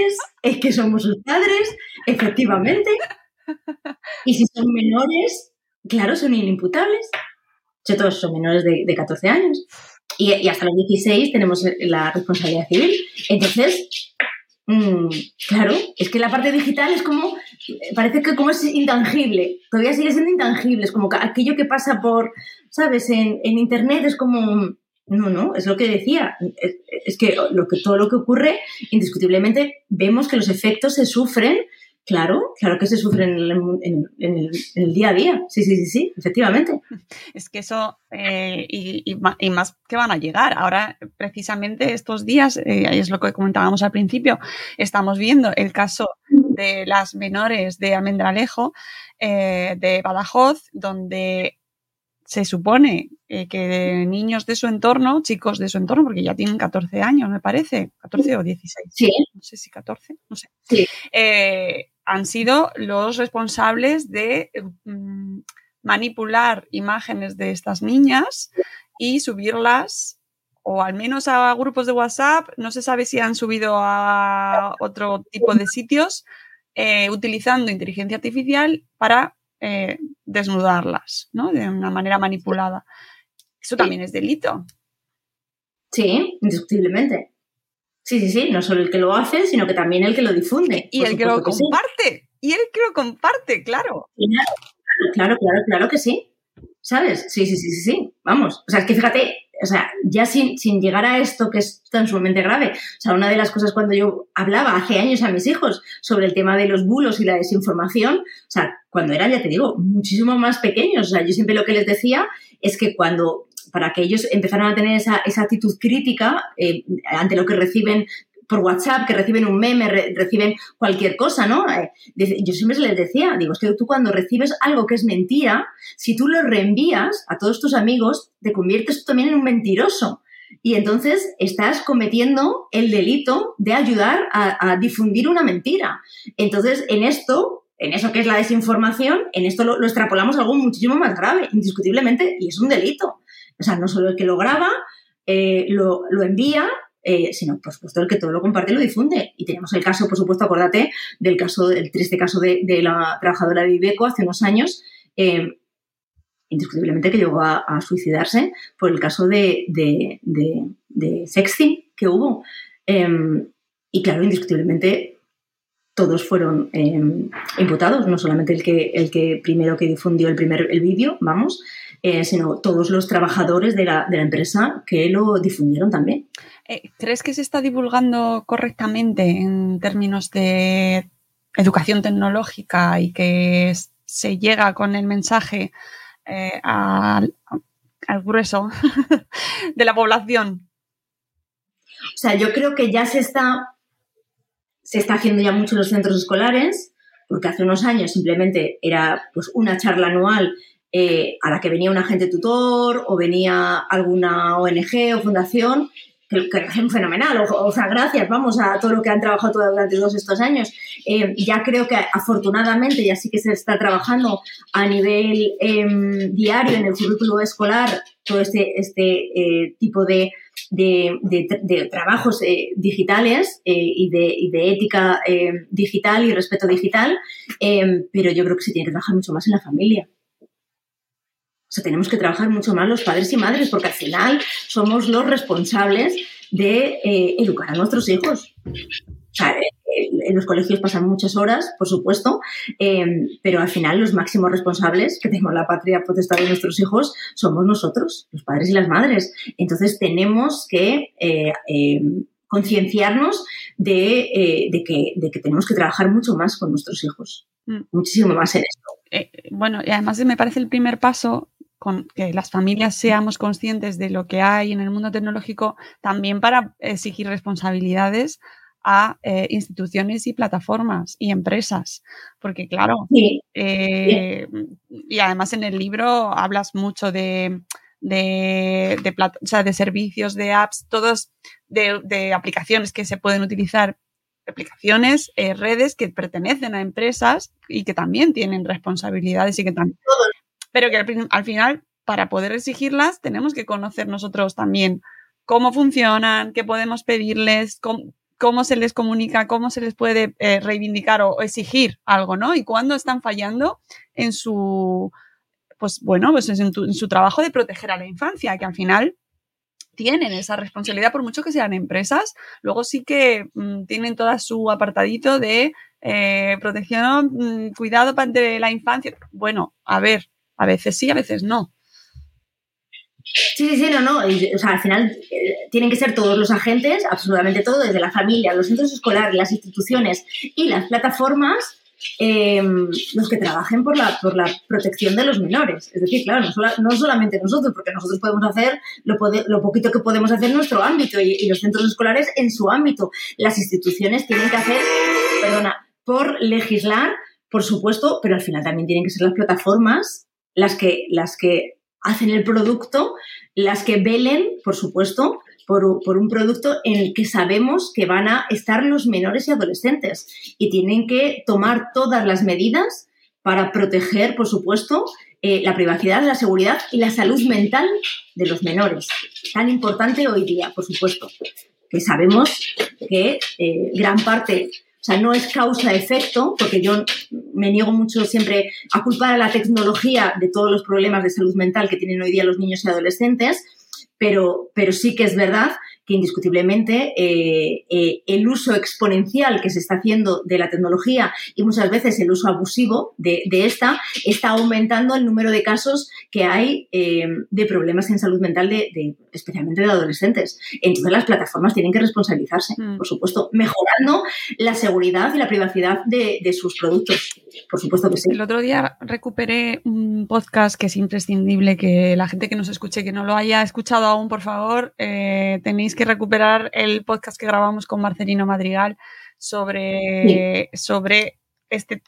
padres, efectivamente. Y si son menores, claro, son inimputables. Todos son menores de 14 años. Y hasta los 16 tenemos la responsabilidad civil. Entonces, claro, es que la parte digital es como... Parece que como es intangible. Todavía sigue siendo intangible. Es como que aquello que pasa por, ¿sabes? En Internet es como... No, es lo que decía. Es que todo lo que ocurre, indiscutiblemente, vemos que los efectos se sufren. Claro que se sufren en el día a día. Sí, efectivamente. Es que eso, y más que van a llegar. Ahora, precisamente estos días, es lo que comentábamos al principio, estamos viendo el caso de las menores de Almendralejo, de Badajoz, donde se supone que niños de su entorno, chicos de su entorno, porque ya tienen 14 años, me parece, 14 o 16. Sí. No sé si 14, no sé. Sí. Han sido los responsables de manipular imágenes de estas niñas y subirlas, o al menos a grupos de WhatsApp, no se sabe si han subido a otro tipo de sitios, utilizando inteligencia artificial para desnudarlas, ¿no? De una manera manipulada. Eso también es delito. Sí, indiscutiblemente. Sí, no solo el que lo hace, sino que también el que lo difunde. Y el que lo comparte. Y el que lo comparte, claro. Claro que sí. ¿Sabes? Sí. Vamos. O sea, es que fíjate, o sea, ya sin llegar a esto que es tan sumamente grave. O sea, una de las cosas cuando yo hablaba hace años a mis hijos sobre el tema de los bulos y la desinformación, o sea, cuando eran, ya te digo, muchísimo más pequeños. O sea, yo siempre lo que les decía es que para que ellos empezaran a tener esa actitud crítica ante lo que reciben por WhatsApp, que reciben un meme, reciben cualquier cosa, ¿no? Yo siempre les decía, digo, es que tú cuando recibes algo que es mentira, si tú lo reenvías a todos tus amigos, te conviertes tú también en un mentiroso. Y entonces estás cometiendo el delito de ayudar a difundir una mentira. Entonces, en eso que es la desinformación, en esto lo extrapolamos a algo muchísimo más grave, indiscutiblemente, y es un delito. O sea, no solo el que lo graba, lo envía, sino, por supuesto, el que todo lo comparte y lo difunde. Y tenemos el caso, por supuesto, acuérdate del triste caso de la trabajadora de Iveco hace unos años, indiscutiblemente que llegó a suicidarse por el caso de sexting que hubo. Y claro, indiscutiblemente todos fueron imputados, no solamente el que primero que difundió el vídeo, sino todos los trabajadores de la empresa que lo difundieron también. ¿Crees que se está divulgando correctamente en términos de educación tecnológica y que se llega con el mensaje al grueso de la población? O sea, yo creo que ya se está haciendo ya mucho en los centros escolares, porque hace unos años simplemente era pues una charla anual a la que venía un agente tutor o venía alguna ONG o fundación, que es fenomenal, o sea, gracias, a todo lo que han trabajado durante todos estos años. Ya creo que afortunadamente ya sí que se está trabajando a nivel diario en el currículo escolar todo este tipo de trabajos digitales y de ética digital y respeto digital, pero yo creo que se tiene que trabajar mucho más en la familia. O sea, tenemos que trabajar mucho más los padres y madres, porque al final somos los responsables de educar a nuestros hijos. O sea, en los colegios pasan muchas horas, por supuesto, pero al final los máximos responsables que tenemos la patria potestad de nuestros hijos somos nosotros, los padres y las madres. Entonces tenemos que concienciarnos de que tenemos que trabajar mucho más con nuestros hijos, muchísimo más en esto. Bueno, y además me parece el primer paso con que las familias seamos conscientes de lo que hay en el mundo tecnológico, también para exigir responsabilidades a instituciones y plataformas y empresas, porque claro, sí. Y además en el libro hablas mucho de servicios, de apps, todos de aplicaciones que se pueden utilizar aplicaciones, redes que pertenecen a empresas y que también tienen responsabilidades y que también... Pero que al final, para poder exigirlas, tenemos que conocer nosotros también cómo funcionan, qué podemos pedirles, cómo se les comunica, cómo se les puede reivindicar o exigir algo, ¿no? Y cuándo están fallando en su, pues bueno, pues en su trabajo de proteger a la infancia, que al final tienen esa responsabilidad, por mucho que sean empresas, luego sí que tienen todo su apartadito de protección, cuidado de la infancia. Bueno, a ver, a veces sí, a veces no. Sí, no. O sea, al final tienen que ser todos los agentes, absolutamente todo, desde la familia, los centros escolares, las instituciones y las plataformas, los que trabajen por la protección de los menores. Es decir, claro, no solamente nosotros, porque nosotros podemos hacer lo poquito que podemos hacer en nuestro ámbito y los centros escolares en su ámbito. Las instituciones tienen que hacer, por legislar, por supuesto, pero al final también tienen que ser las plataformas las que hacen el producto, las que velen, por supuesto, por un producto en el que sabemos que van a estar los menores y adolescentes y tienen que tomar todas las medidas para proteger, por supuesto, la privacidad, la seguridad y la salud mental de los menores. Tan importante hoy día, por supuesto, que sabemos que gran parte... O sea, no es causa-efecto, porque yo me niego mucho siempre a culpar a la tecnología de todos los problemas de salud mental que tienen hoy día los niños y adolescentes, pero sí que es verdad que indiscutiblemente el uso exponencial que se está haciendo de la tecnología y muchas veces el uso abusivo de esta está aumentando el número de casos que hay de problemas en salud mental especialmente de adolescentes. Entonces las plataformas tienen que responsabilizarse, por supuesto, mejorando la seguridad y la privacidad de sus productos. Por supuesto que sí. El otro día recuperé un podcast que es imprescindible que la gente que nos escuche, que no lo haya escuchado aún, por favor, tenéis que recuperar el podcast que grabamos con Marcelino Madrigal sobre este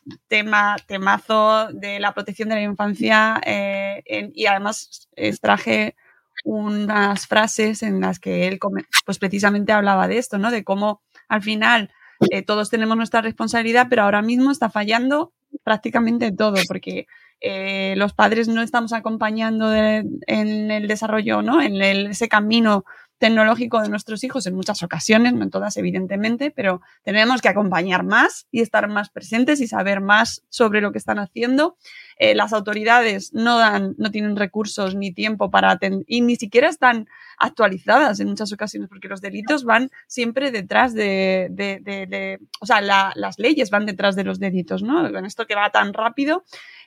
temazo de la protección de la infancia y además extraje unas frases en las que él pues precisamente hablaba de esto, ¿no? De cómo al final todos tenemos nuestra responsabilidad, pero ahora mismo está fallando prácticamente todo, porque los padres no estamos acompañando en el desarrollo, ¿no? En ese camino tecnológico de nuestros hijos en muchas ocasiones, no en todas evidentemente, pero tenemos que acompañar más y estar más presentes y saber más sobre lo que están haciendo. Las autoridades no tienen recursos ni tiempo para atender y ni siquiera están actualizadas en muchas ocasiones porque los delitos van siempre detrás o sea, las leyes van detrás de los delitos, ¿no? Con esto que va tan rápido.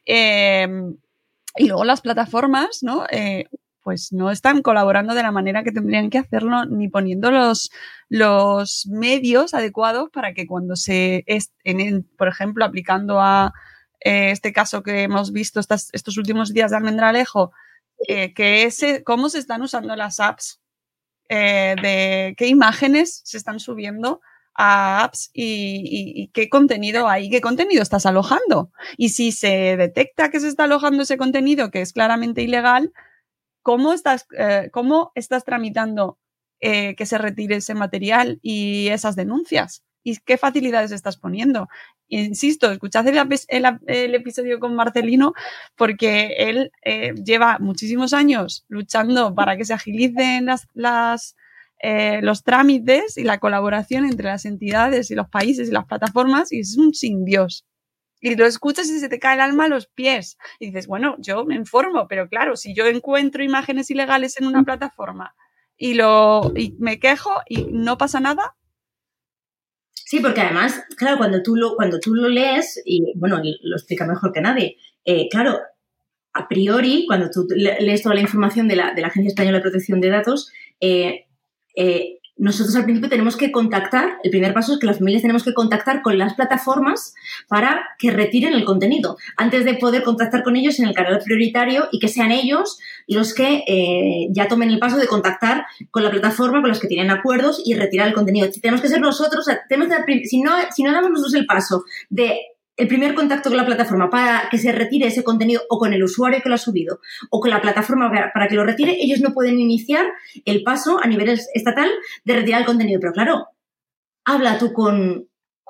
Y luego las plataformas, ¿no? Pues no están colaborando de la manera que tendrían que hacerlo ni poniendo los medios adecuados para que cuando por ejemplo, aplicando a este caso que hemos visto estos últimos días de Almendralejo, cómo se están usando las apps, de qué imágenes se están subiendo a apps y qué contenido hay, qué contenido estás alojando. Y si se detecta que se está alojando ese contenido que es claramente ilegal, ¿cómo estás tramitando que se retire ese material y esas denuncias? ¿Y qué facilidades estás poniendo? Insisto, escuchad el episodio con Marcelino porque él lleva muchísimos años luchando para que se agilicen los trámites y la colaboración entre las entidades y los países y las plataformas y es un sin Dios. Y lo escuchas y se te cae el alma a los pies. Y dices, bueno, yo me informo, pero claro, si yo encuentro imágenes ilegales en una plataforma y me quejo y no pasa nada. Sí, porque además, claro, cuando tú lo lees, y bueno, lo explica mejor que nadie, claro, a priori, cuando tú lees toda la información de la Agencia Española de Protección de Datos, nosotros al principio tenemos que contactar, el primer paso es que las familias tenemos que contactar con las plataformas para que retiren el contenido, antes de poder contactar con ellos en el canal prioritario y que sean ellos los que ya tomen el paso de contactar con la plataforma con las que tienen acuerdos y retirar el contenido. Tenemos que ser nosotros, si no damos nosotros el paso de el primer contacto con la plataforma para que se retire ese contenido o con el usuario que lo ha subido o con la plataforma para que lo retire, ellos no pueden iniciar el paso a nivel estatal de retirar el contenido. Pero claro, habla tú con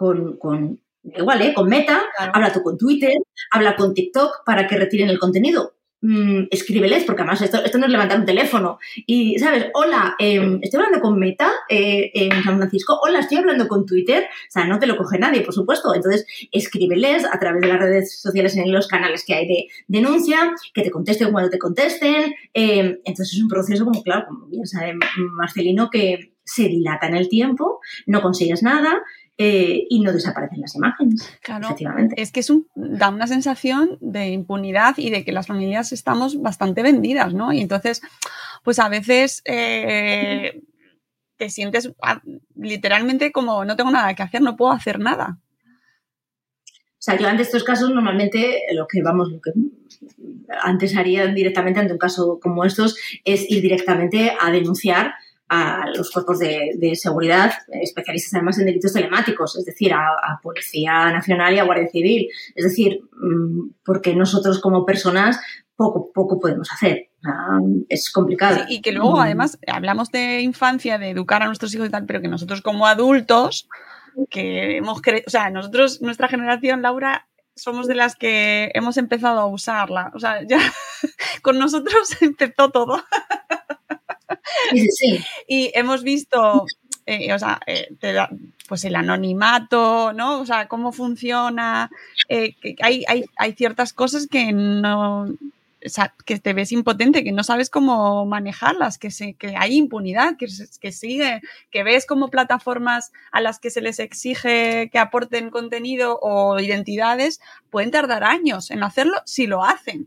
igual, con Meta, claro. Habla tú con Twitter, habla con TikTok para que retiren el contenido. Escríbeles, porque además esto no es levantar un teléfono. Y, ¿sabes? Hola, estoy hablando con Meta en San Francisco. Hola, estoy hablando con Twitter. O sea, no te lo coge nadie, por supuesto. Entonces, escríbeles a través de las redes sociales en los canales que hay de denuncia, que te contesten cuando te contesten. Entonces, es un proceso como, claro, como bien sabe Marcelino, que se dilata en el tiempo, no consigues nada. Y no desaparecen las imágenes. Claro, efectivamente. Es que da una sensación de impunidad y de que las familias estamos bastante vendidas, ¿no? Y entonces, pues a veces te sientes literalmente como no tengo nada que hacer, no puedo hacer nada. O sea, yo ante estos casos normalmente lo que antes haría directamente ante un caso como estos es ir directamente a denunciar a los cuerpos de seguridad, especialistas además en delitos telemáticos, es decir, a Policía Nacional y a Guardia Civil. Es decir, porque nosotros como personas poco podemos hacer. Es complicado. Sí, y que luego, además, hablamos de infancia, de educar a nuestros hijos y tal, pero que nosotros como adultos, que nosotros, nuestra generación, Laura, somos de las que hemos empezado a usarla. O sea, ya con nosotros empezó todo. Sí. Y hemos visto, pues el anonimato, ¿no? O sea, cómo funciona. Que hay ciertas cosas que no, o sea, que te ves impotente, que no sabes cómo manejarlas, que hay impunidad, que sigue, que ves como plataformas a las que se les exige que aporten contenido o identidades pueden tardar años en hacerlo si lo hacen.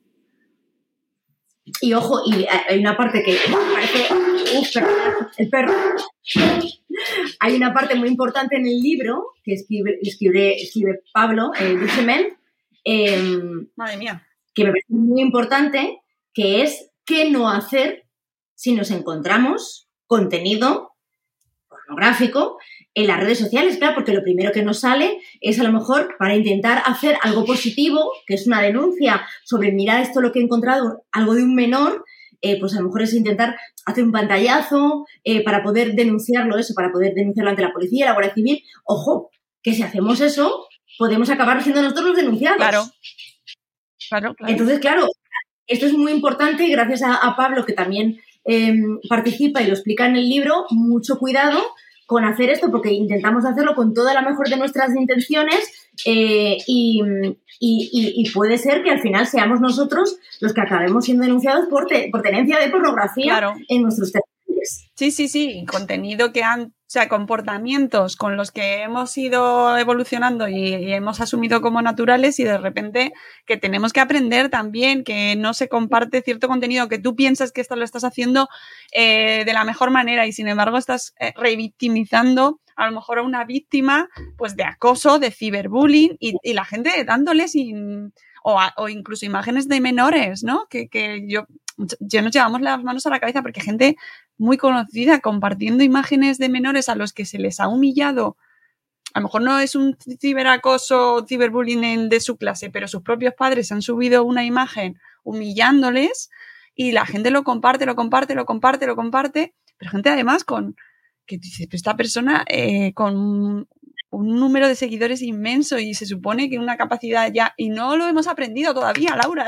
Y ojo, y hay una parte que me parece... el perro. Hay una parte muy importante en el libro que escribe Pablo Duchemin. Madre mía. Que me parece muy importante, que es qué no hacer si nos encontramos contenido pornográfico en las redes sociales, claro, porque lo primero que nos sale es a lo mejor para intentar hacer algo positivo, que es una denuncia sobre mirar esto lo que he encontrado, algo de un menor, pues a lo mejor es intentar hacer un pantallazo para poder denunciarlo ante la policía, la Guardia Civil. Ojo, que si hacemos eso, podemos acabar siendo nosotros los denunciados. Claro. Entonces, claro, esto es muy importante y gracias a Pablo, que también participa y lo explica en el libro, mucho cuidado con hacer esto, porque intentamos hacerlo con toda la mejor de nuestras intenciones y puede ser que al final seamos nosotros los que acabemos siendo denunciados por tenencia de pornografía en nuestros territorios. Sí, contenido comportamientos con los que hemos ido evolucionando y hemos asumido como naturales y de repente que tenemos que aprender también que no se comparte cierto contenido que tú piensas que esto lo estás haciendo de la mejor manera y sin embargo estás revictimizando a lo mejor a una víctima pues de acoso, de ciberbullying y la gente dándoles o incluso imágenes de menores, ¿no? Que ya nos llevamos las manos a la cabeza porque gente muy conocida compartiendo imágenes de menores a los que se les ha humillado. A lo mejor no es un ciberacoso o ciberbullying de su clase, pero sus propios padres han subido una imagen humillándoles y la gente lo comparte, pero gente además que dice, esta persona con un número de seguidores inmenso y se supone que una capacidad ya, y no lo hemos aprendido todavía, Laura.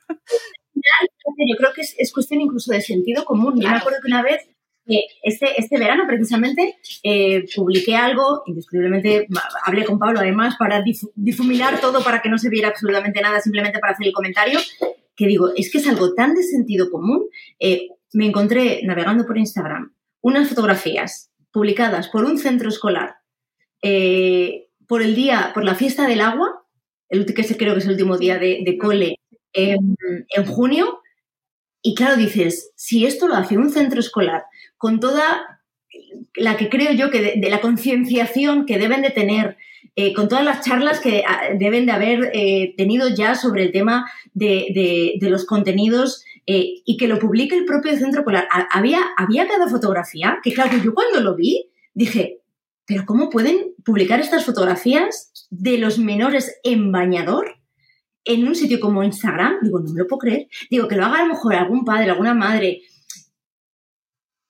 Yo creo que es cuestión incluso de sentido común. Yo me acuerdo que una vez, este verano precisamente, publiqué algo, indiscutiblemente hablé con Pablo además para difuminar todo para que no se viera absolutamente nada, simplemente para hacer el comentario, que digo, es que es algo tan de sentido común. Me encontré navegando por Instagram unas fotografías publicadas por un centro escolar por la fiesta del agua, creo que es el último día de cole en junio, y claro, dices, si esto lo hace un centro escolar con toda la que creo yo que de la concienciación que deben de tener, con todas las charlas que deben de haber tenido ya sobre el tema de los contenidos y que lo publique el propio centro escolar. Había cada fotografía que, claro, yo cuando lo vi dije, ¿pero cómo pueden publicar estas fotografías de los menores en bañador en un sitio como Instagram? Digo, no me lo puedo creer. Digo, que lo haga a lo mejor algún padre, alguna madre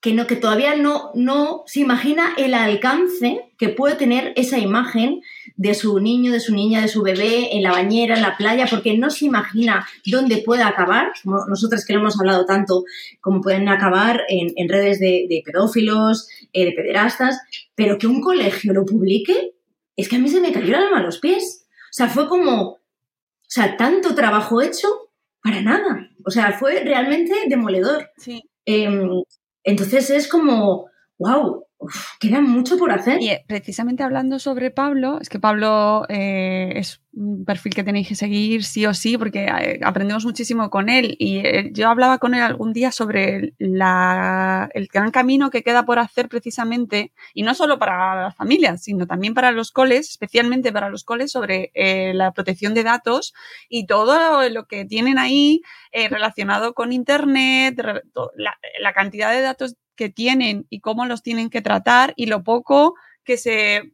que todavía no se imagina el alcance que puede tener esa imagen de su niño, de su niña, de su bebé en la bañera, en la playa, porque no se imagina dónde puede acabar, como nosotras que lo hemos hablado tanto, como pueden acabar en redes de pedófilos, de pederastas, pero que un colegio lo publique, es que a mí se me cayó el alma a los pies. O sea, fue como, tanto trabajo hecho para nada. O sea, fue realmente demoledor. Sí. Entonces es como, wow, queda mucho por hacer. Y precisamente hablando sobre Pablo, es que Pablo es un perfil que tenéis que seguir sí o sí, porque aprendemos muchísimo con él. Y yo hablaba con él algún día sobre el gran camino que queda por hacer precisamente, y no solo para las familias, sino también para los coles, especialmente para los coles, sobre la protección de datos y todo lo que tienen ahí relacionado con Internet, la cantidad de datos que tienen y cómo los tienen que tratar y lo poco que se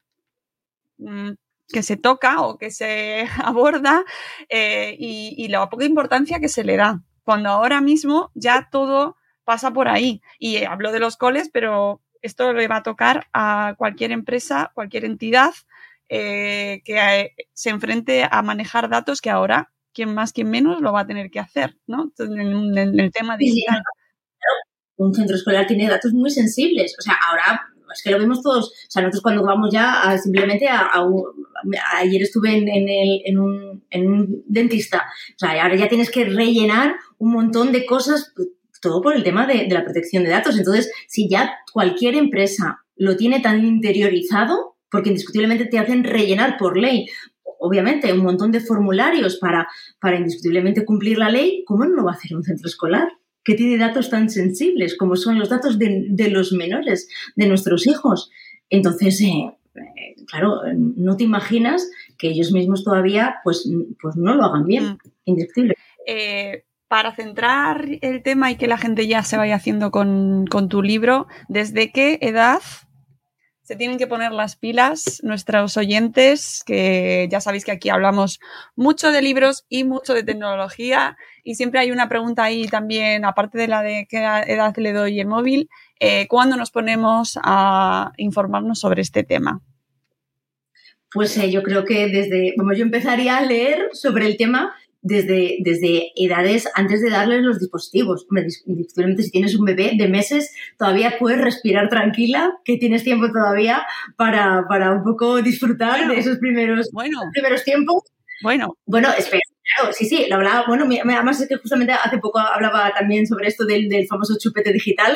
toca o que se aborda y la poca importancia que se le da, cuando ahora mismo ya todo pasa por ahí. Y hablo de los coles, pero esto le va a tocar a cualquier empresa, cualquier entidad que se enfrente a manejar datos, que ahora quien más, quien menos lo va a tener que hacer, ¿no? En el tema digital. Sí. Un centro escolar tiene datos muy sensibles. O sea, ahora es que lo vemos todos. O sea, nosotros cuando vamos ya ayer estuve en un dentista. O sea, ahora ya tienes que rellenar un montón de cosas, todo por el tema de la protección de datos. Entonces, si ya cualquier empresa lo tiene tan interiorizado, porque indiscutiblemente te hacen rellenar por ley, obviamente, un montón de formularios para indiscutiblemente cumplir la ley, ¿cómo no lo va a hacer un centro escolar que tiene datos tan sensibles como son los datos de los menores, de nuestros hijos? Entonces, claro, no te imaginas que ellos mismos todavía pues no lo hagan bien, indiscutible. Para centrar el tema y que la gente ya se vaya haciendo con tu libro, ¿desde qué edad se tienen que poner las pilas nuestros oyentes? Que ya sabéis que aquí hablamos mucho de libros y mucho de tecnología, y siempre hay una pregunta ahí también, aparte de la de qué edad le doy el móvil, ¿cuándo nos ponemos a informarnos sobre este tema? Pues yo creo que yo empezaría a leer sobre el tema desde edades antes de darles los dispositivos. Indiscutiblemente, si tienes un bebé de meses, todavía puedes respirar tranquila, que tienes tiempo todavía para un poco disfrutar de esos primeros tiempos. Bueno, espera. Claro, sí, lo hablaba, además es que justamente hace poco hablaba también sobre esto del famoso chupete digital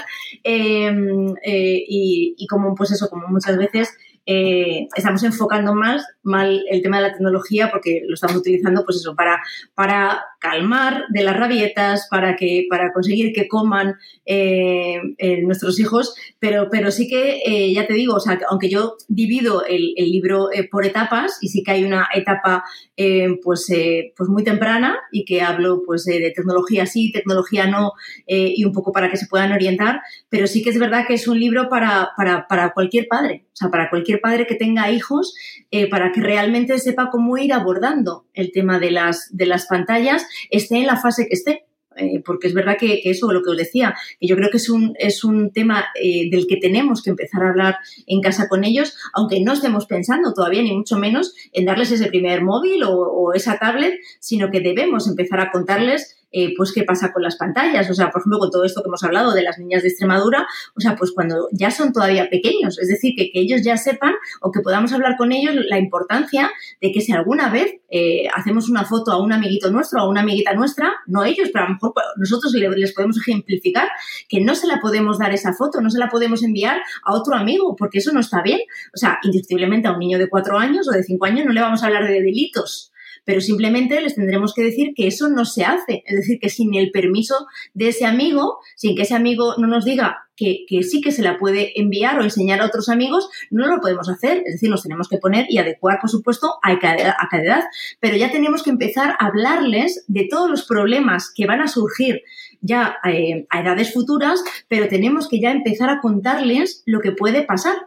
y como pues eso, como muchas veces estamos enfocando mal el tema de la tecnología, porque lo estamos utilizando pues eso para calmar de las rabietas, para conseguir que coman nuestros hijos, pero sí que ya te digo, o sea, aunque yo divido el libro por etapas, y sí que hay una etapa pues muy temprana, y que hablo pues de tecnología sí, tecnología no, y un poco para que se puedan orientar, pero sí que es verdad que es un libro para cualquier padre, o sea, para cualquier padre que tenga hijos, para que realmente sepa cómo ir abordando el tema de las pantallas, esté en la fase que esté. Porque es verdad que eso, lo que os decía, que yo creo que es un tema del que tenemos que empezar a hablar en casa con ellos, aunque no estemos pensando todavía, ni mucho menos, en darles ese primer móvil o esa tablet, sino que debemos empezar a contarles pues qué pasa con las pantallas. O sea, por ejemplo, con todo esto que hemos hablado de las niñas de Extremadura, o sea, pues cuando ya son todavía pequeños, es decir, que ellos ya sepan, o que podamos hablar con ellos, la importancia de que si alguna vez hacemos una foto a un amiguito nuestro, a una amiguita nuestra, no ellos, pero a lo mejor nosotros les podemos ejemplificar que no se la podemos dar esa foto, no se la podemos enviar a otro amigo, porque eso no está bien. O sea, indiscutiblemente a un niño de 4 años o de 5 años no le vamos a hablar de delitos, pero simplemente les tendremos que decir que eso no se hace. Es decir, que sin el permiso de ese amigo, sin que ese amigo no nos diga que sí que se la puede enviar o enseñar a otros amigos, no lo podemos hacer. Es decir, nos tenemos que poner y adecuar, por supuesto, a cada edad. Pero ya tenemos que empezar a hablarles de todos los problemas que van a surgir ya a edades futuras, pero tenemos que ya empezar a contarles lo que puede pasar.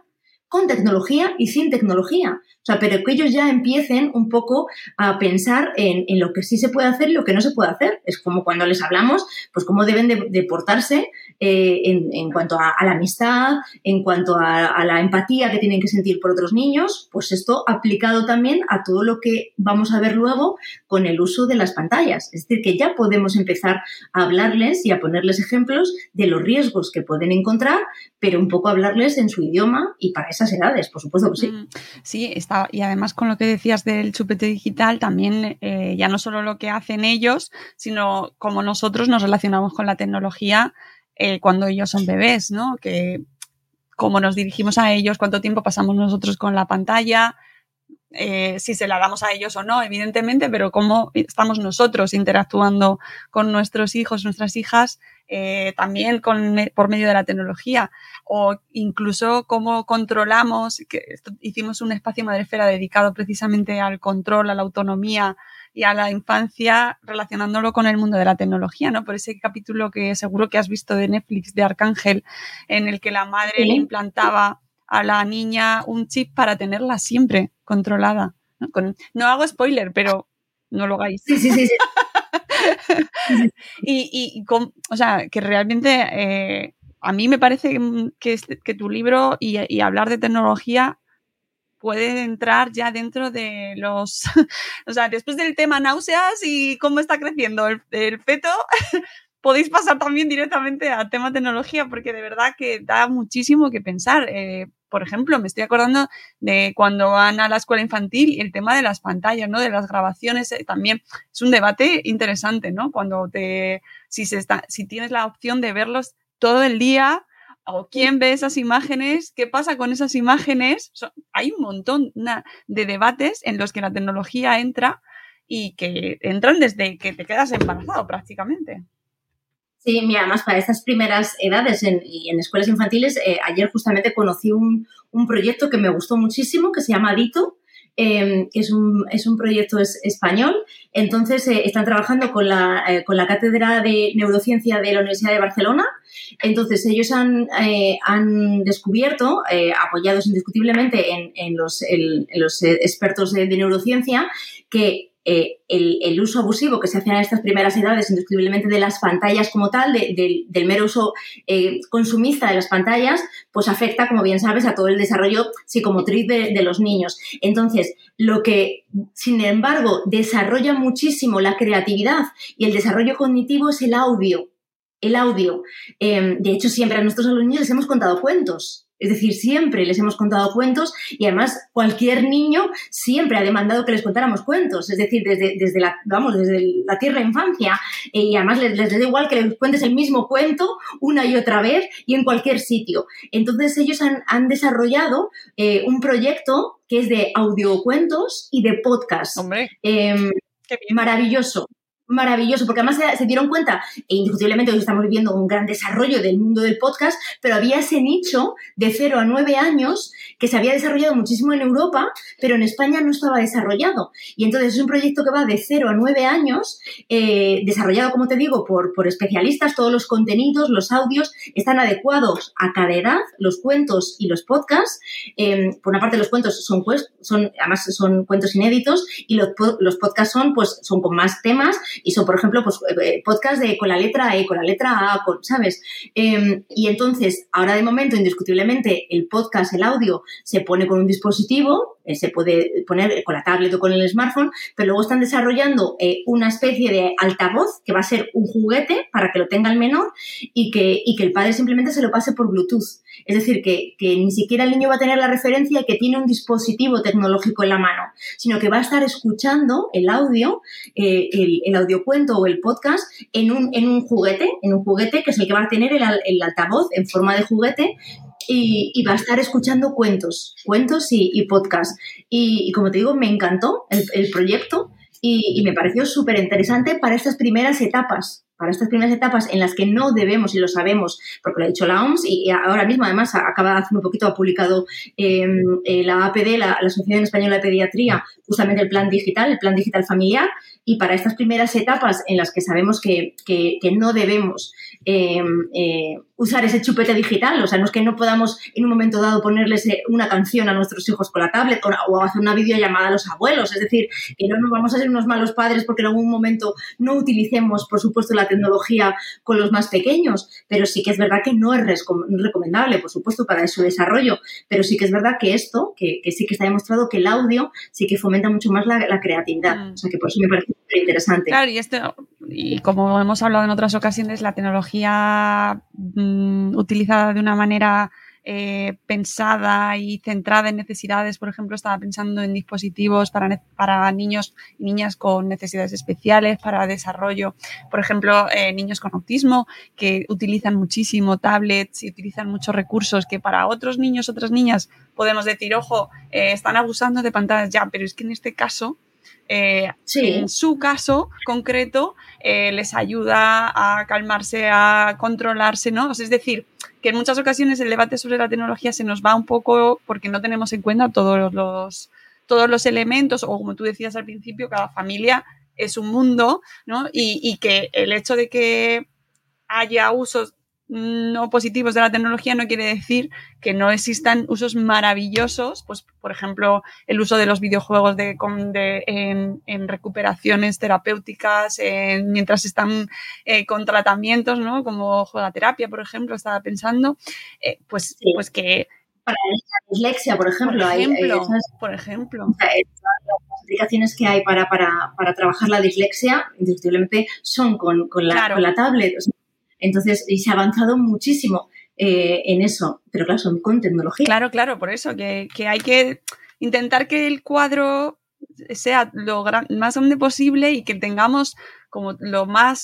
con tecnología y sin tecnología. O sea, pero que ellos ya empiecen un poco a pensar en lo que sí se puede hacer y lo que no se puede hacer. Es como cuando les hablamos, pues cómo deben de portarse en cuanto a la amistad, en cuanto a la empatía que tienen que sentir por otros niños, pues esto aplicado también a todo lo que vamos a ver luego con el uso de las pantallas. Es decir, que ya podemos empezar a hablarles y a ponerles ejemplos de los riesgos que pueden encontrar, pero un poco hablarles en su idioma y para esas edades, por supuesto que sí. Sí, y además con lo que decías del chupete digital, también ya no solo lo que hacen ellos, sino cómo nosotros nos relacionamos con la tecnología cuando ellos son bebés, ¿no? Que cómo nos dirigimos a ellos, cuánto tiempo pasamos nosotros con la pantalla, si se la damos a ellos o no, evidentemente, pero cómo estamos nosotros interactuando con nuestros hijos, nuestras hijas, también por medio de la tecnología, o incluso cómo controlamos, que hicimos un espacio Madresfera dedicado precisamente al control, a la autonomía y a la infancia, relacionándolo con el mundo de la tecnología, ¿no? Por ese capítulo que seguro que has visto de Netflix, de Arcángel, en el que la madre le implantaba a la niña un chip para tenerla siempre controlada, ¿no? No hago spoiler, pero no lo hagáis. Sí. O sea, que realmente a mí me parece que tu libro y hablar de tecnología puede entrar ya dentro de los... O sea, después del tema náuseas y cómo está creciendo el feto... Podéis pasar también directamente al tema tecnología porque de verdad que da muchísimo que pensar. Por ejemplo, me estoy acordando de cuando van a la escuela infantil y el tema de las pantallas, ¿no? De las grabaciones, también es un debate interesante, ¿no? Cuando si tienes la opción de verlos todo el día o quién ve esas imágenes, qué pasa con esas imágenes. Hay un montón de debates en los que la tecnología entra y que entran desde que te quedas embarazado prácticamente. Sí, mira, además para estas primeras edades y en escuelas infantiles, ayer justamente conocí un proyecto que me gustó muchísimo, que se llama Dito, que es un proyecto español. Entonces, están trabajando con la Cátedra de Neurociencia de la Universidad de Barcelona. Entonces, ellos han descubierto, apoyados indiscutiblemente en los expertos de neurociencia, que el uso abusivo que se hace a estas primeras edades, indiscutiblemente de las pantallas como tal, del mero uso consumista de las pantallas, pues afecta, como bien sabes, a todo el desarrollo psicomotriz de los niños. Entonces, lo que, sin embargo, desarrolla muchísimo la creatividad y el desarrollo cognitivo es el audio. El audio. De hecho, siempre a nuestros niños les hemos contado cuentos. Es decir, siempre les hemos contado cuentos y además cualquier niño siempre ha demandado que les contáramos cuentos. Es decir, desde la tierna infancia. Y además les da igual que les cuentes el mismo cuento una y otra vez y en cualquier sitio. Entonces ellos han desarrollado un proyecto que es de audiocuentos y de podcast. ¡Hombre! ¡Qué bien! Maravilloso, porque además se dieron cuenta, e indiscutiblemente hoy estamos viviendo un gran desarrollo del mundo del podcast, pero había ese nicho de 0 a 9 años que se había desarrollado muchísimo en Europa, pero en España no estaba desarrollado. Y entonces es un proyecto que va de 0 a 9 años, desarrollado, como te digo, por especialistas. Todos los contenidos, los audios, están adecuados a cada edad, los cuentos y los podcasts. Por una parte, los cuentos además son cuentos inéditos y los podcasts son con más temas. Y son, por ejemplo, pues podcast con la letra E, con la letra A, ¿sabes? Y entonces, ahora de momento, indiscutiblemente, el podcast, el audio, se pone con un dispositivo, se puede poner con la tablet o con el smartphone, pero luego están desarrollando una especie de altavoz que va a ser un juguete para que lo tenga el menor y que el padre simplemente se lo pase por Bluetooth. Es decir, que ni siquiera el niño va a tener la referencia de que tiene un dispositivo tecnológico en la mano, sino que va a estar escuchando el audio, el audiocuento o el podcast en un juguete que es el que va a tener el altavoz en forma de juguete y va a estar escuchando cuentos y podcasts. Y como te digo, me encantó el proyecto y me pareció súper interesante para estas primeras etapas, para estas primeras etapas en las que no debemos, y lo sabemos, porque lo ha dicho la OMS, y ahora mismo además acaba hace muy poquito, ha publicado la APD, la Asociación Española de Pediatría, justamente el plan digital familiar, y para estas primeras etapas en las que sabemos que no debemos usar ese chupete digital, o sea, no es que no podamos en un momento dado ponerles una canción a nuestros hijos con la tablet o hacer una videollamada a los abuelos, es decir, que no nos vamos a ser unos malos padres porque en algún momento no utilicemos, por supuesto, la tecnología con los más pequeños, pero sí que es verdad que no es recomendable, por supuesto, para su desarrollo, pero sí que es verdad que esto, que sí que está demostrado que el audio sí que fomenta mucho más la creatividad, o sea, que por eso me parece súper interesante. Claro, y como hemos hablado en otras ocasiones, la tecnología utilizada de una manera pensada y centrada en necesidades, por ejemplo, estaba pensando en dispositivos para niños y niñas con necesidades especiales, para desarrollo, por ejemplo, niños con autismo, que utilizan muchísimo tablets y utilizan muchos recursos que para otros niños, otras niñas, podemos decir, ojo, están abusando de pantallas ya, pero es que en este caso, en su caso concreto, les ayuda a calmarse, a controlarse, ¿no? O sea, es decir, que en muchas ocasiones el debate sobre la tecnología se nos va un poco porque no tenemos en cuenta todos los elementos, o como tú decías al principio, cada familia es un mundo, ¿no? Y que el hecho de que haya usos no positivos de la tecnología no quiere decir que no existan usos maravillosos, pues por ejemplo el uso de los videojuegos en recuperaciones terapéuticas, mientras están con tratamientos, ¿no? Como juegaterapia, por ejemplo, estaba pensando, pues que para la dislexia, por ejemplo, hay las aplicaciones que hay para trabajar la dislexia, indiscutiblemente son con la tablet. O sea, entonces, y se ha avanzado muchísimo en eso, pero claro, son con tecnología. Claro, por eso, que hay que intentar que el cuadro sea lo más grande posible y que tengamos como la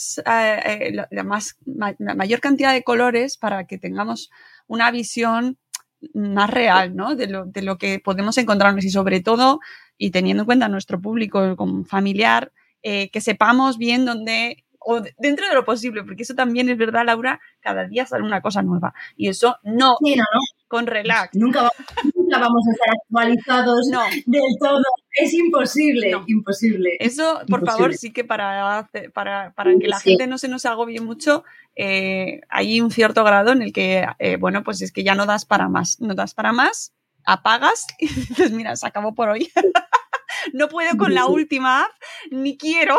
mayor cantidad de colores para que tengamos una visión más real, ¿no? de lo que podemos encontrarnos, y sobre todo, y teniendo en cuenta nuestro público como familiar, que sepamos bien dónde, o dentro de lo posible, porque eso también es verdad, Laura, cada día sale una cosa nueva, y eso no. Con relax. Nunca vamos a estar actualizados del todo. Es imposible, imposible. Eso, por favor, sí que para que la gente no se nos agobie mucho, hay un cierto grado en el que, bueno, pues es que ya no das para más. No das para más, apagas y dices, mira, se acabó por hoy. No puedo con la última app, ni quiero.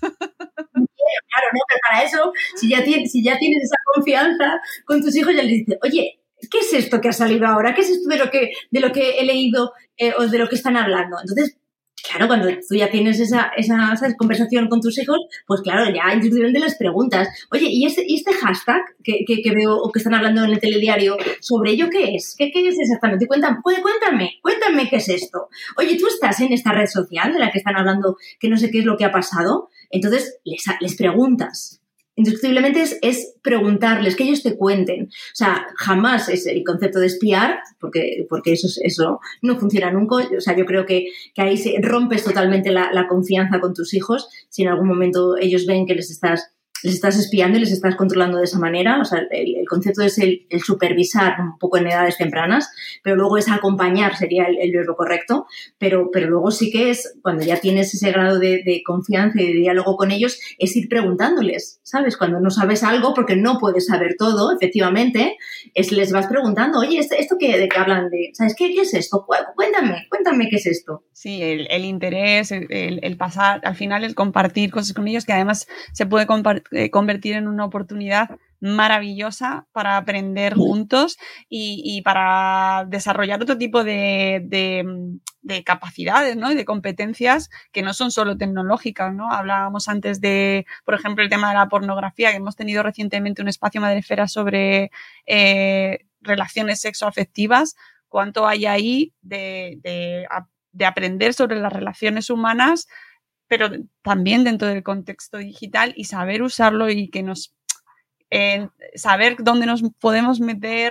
Claro, no, pero para eso, si ya tienes esa confianza con tus hijos, ya les dices, oye, ¿qué es esto que ha salido ahora? ¿Qué es esto de lo que he leído o de lo que están hablando? Entonces, claro, cuando tú ya tienes esa conversación con tus hijos, pues claro, ya indiscutiblemente les preguntas, oye, ¿y este hashtag que veo o que están hablando en el telediario, sobre ello qué es? ¿Qué es exactamente? Cuéntame qué es esto. Oye, ¿tú estás en esta red social de la que están hablando que no sé qué es lo que ha pasado? Entonces, les preguntas. Indiscutiblemente es preguntarles, que ellos te cuenten. O sea, jamás es el concepto de espiar, porque eso no funciona nunca. O sea, yo creo que ahí rompes totalmente la confianza con tus hijos si en algún momento ellos ven que les estás espiando y les estás controlando de esa manera. O sea, el concepto es el supervisar un poco en edades tempranas, pero luego es acompañar, sería el verbo correcto, pero luego sí que es, cuando ya tienes ese grado de confianza y de diálogo con ellos, es ir preguntándoles, ¿sabes? Cuando no sabes algo, porque no puedes saber todo, efectivamente, les vas preguntando, oye, ¿esto de qué hablan? ¿Sabes qué es esto? Cuéntame qué es esto. Sí, el interés, el pasar, al final el compartir cosas con ellos, que además se puede convertir en una oportunidad maravillosa para aprender juntos y para desarrollar otro tipo de capacidades, ¿no? Y de competencias que no son solo tecnológicas, ¿no? Hablábamos antes de, por ejemplo, el tema de la pornografía, que hemos tenido recientemente un espacio Madresfera sobre relaciones sexoafectivas. ¿Cuánto hay ahí de aprender sobre las relaciones humanas, pero también dentro del contexto digital, y saber usarlo y que saber dónde nos podemos meter,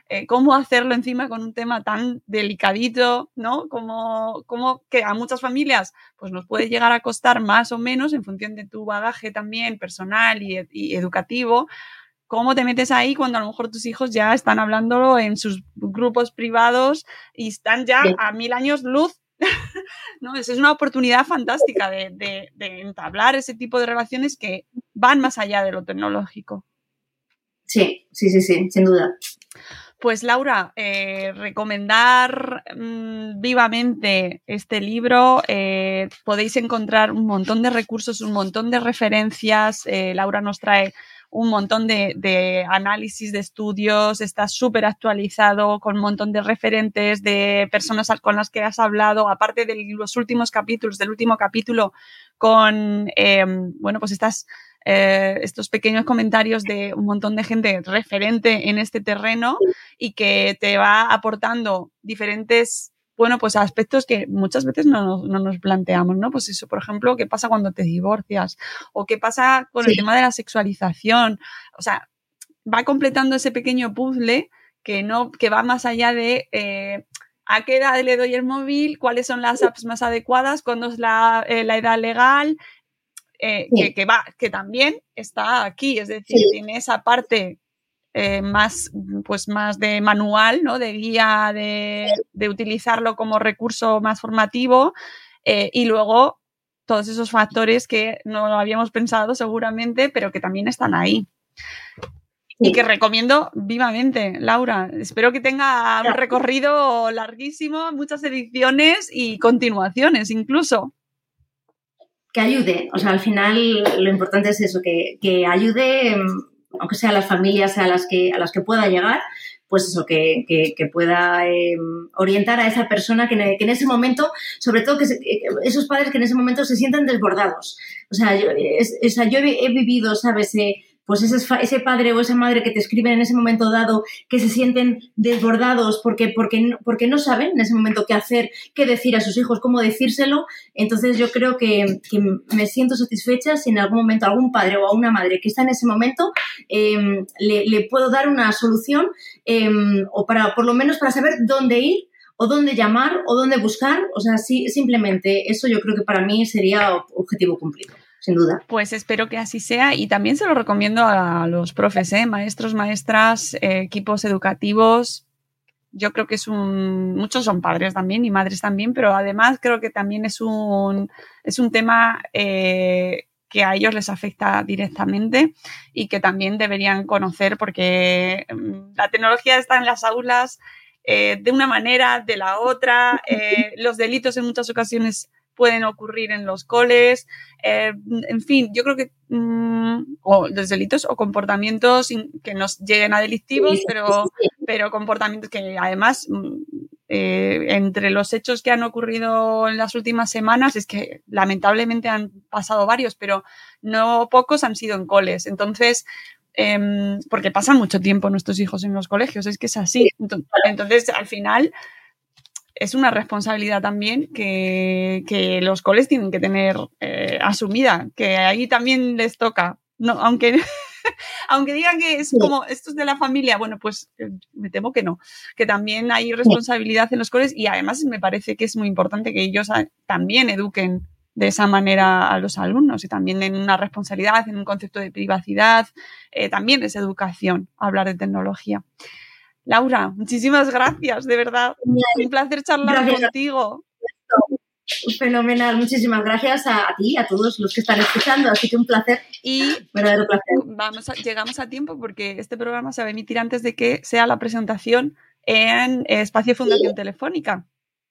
cómo hacerlo encima con un tema tan delicadito, ¿no? Como que a muchas familias pues nos puede llegar a costar más o menos en función de tu bagaje también personal y educativo. ¿Cómo te metes ahí cuando a lo mejor tus hijos ya están hablándolo en sus grupos privados y están ya a 1000 años luz? ¿No? Es una oportunidad fantástica de entablar ese tipo de relaciones que van más allá de lo tecnológico. Sí, sin duda. Pues Laura, recomendar vivamente este libro. Podéis encontrar un montón de recursos, un montón de referencias. Laura nos trae un montón de análisis, de estudios, está súper actualizado con un montón de referentes de personas con las que has hablado, aparte de los últimos capítulos, del último capítulo con, pues estos pequeños comentarios de un montón de gente referente en este terreno y que te va aportando diferentes aspectos que muchas veces no nos planteamos, ¿no? Pues eso, por ejemplo, ¿qué pasa cuando te divorcias? O ¿qué pasa con el tema de la sexualización? O sea, va completando ese pequeño puzzle que va más allá de ¿a qué edad le doy el móvil? ¿Cuáles son las apps más adecuadas? ¿Cuándo es la edad legal? Que también está aquí, es decir, tiene esa parte más de manual, ¿no? De guía, de utilizarlo como recurso más formativo y luego todos esos factores que no habíamos pensado seguramente, pero que también están ahí. Y que recomiendo vivamente, Laura. Espero que tenga un recorrido larguísimo, muchas ediciones y continuaciones incluso. Que ayude, o sea, al final lo importante es eso, que ayude, aunque sea a las familias a las que pueda llegar, pues eso, que pueda orientar a esa persona que en ese momento, sobre todo esos padres que en ese momento se sienten desbordados. O sea, yo he vivido, ¿sabes?, pues ese padre o esa madre que te escriben en ese momento dado, que se sienten desbordados porque no saben en ese momento qué hacer, qué decir a sus hijos, cómo decírselo. Entonces yo creo que me siento satisfecha si en algún momento algún padre o a una madre que está en ese momento le puedo dar una solución o por lo menos para saber dónde ir o dónde llamar o dónde buscar. O sea, sí, simplemente eso yo creo que para mí sería objetivo cumplido. Sin duda. Pues espero que así sea y también se lo recomiendo a los profes, maestros, maestras, equipos educativos. Yo creo que muchos son padres también y madres también, pero además creo que también es un tema que a ellos les afecta directamente y que también deberían conocer porque la tecnología está en las aulas de una manera, de la otra. Los delitos en muchas ocasiones pueden ocurrir en los coles, en fin, yo creo que o los delitos o comportamientos que nos lleguen a delictivos, pero comportamientos que además entre los hechos que han ocurrido en las últimas semanas es que lamentablemente han pasado varios, pero no pocos han sido en coles, entonces porque pasan mucho tiempo nuestros hijos en los colegios, es que es así, entonces al final es una responsabilidad también que los coles tienen que tener asumida, que ahí también les toca. No, aunque digan que es como esto es de la familia, bueno, pues me temo que no, que también hay responsabilidad en los coles y además me parece que es muy importante que ellos también eduquen de esa manera a los alumnos y también en una responsabilidad, en un concepto de privacidad, también es educación hablar de tecnología. Laura, muchísimas gracias, de verdad. Un placer charlar contigo. Fenomenal, muchísimas gracias a ti, a todos los que están escuchando, así que un placer, verdadero placer. Llegamos a tiempo porque este programa se va a emitir antes de que sea la presentación en Espacio Fundación Telefónica.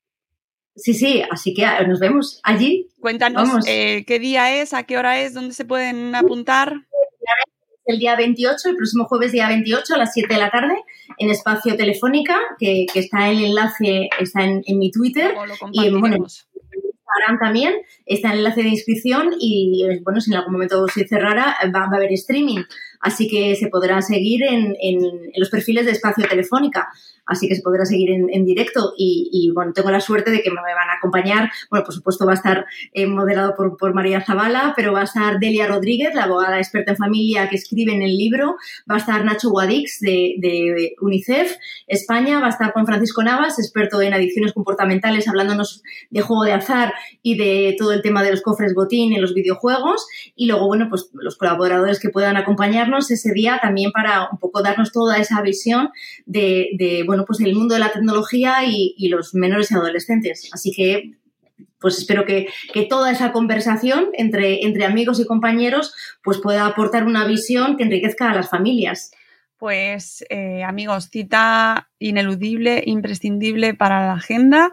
Sí, así que nos vemos allí. Cuéntanos qué día es, a qué hora es, dónde se pueden apuntar. El día 28, el próximo jueves día 28 a las 7 de la tarde en Espacio Telefónica, que está el enlace, está en mi Twitter y en Instagram también, está el enlace de inscripción y bueno, si en algún momento se cerrara va a haber streaming. así que se podrá seguir en los perfiles de Espacio Telefónica. Así que se podrá seguir en directo y bueno, tengo la suerte de que me van a acompañar. Bueno, por supuesto va a estar moderado por María Zavala, pero va a estar Delia Rodríguez, la abogada experta en familia que escribe en el libro, va a estar Nacho Guadix de UNICEF España, va a estar Juan Francisco Navas, experto en adicciones comportamentales, hablándonos de juego de azar y de todo el tema de los cofres botín en los videojuegos, y luego, bueno, pues los colaboradores que puedan acompañarnos ese día también para un poco darnos toda esa visión de bueno, pues el mundo de la tecnología y los menores y adolescentes. Así que pues espero que toda esa conversación entre amigos y compañeros pues pueda aportar una visión que enriquezca a las familias. Pues amigos, cita ineludible, imprescindible para la agenda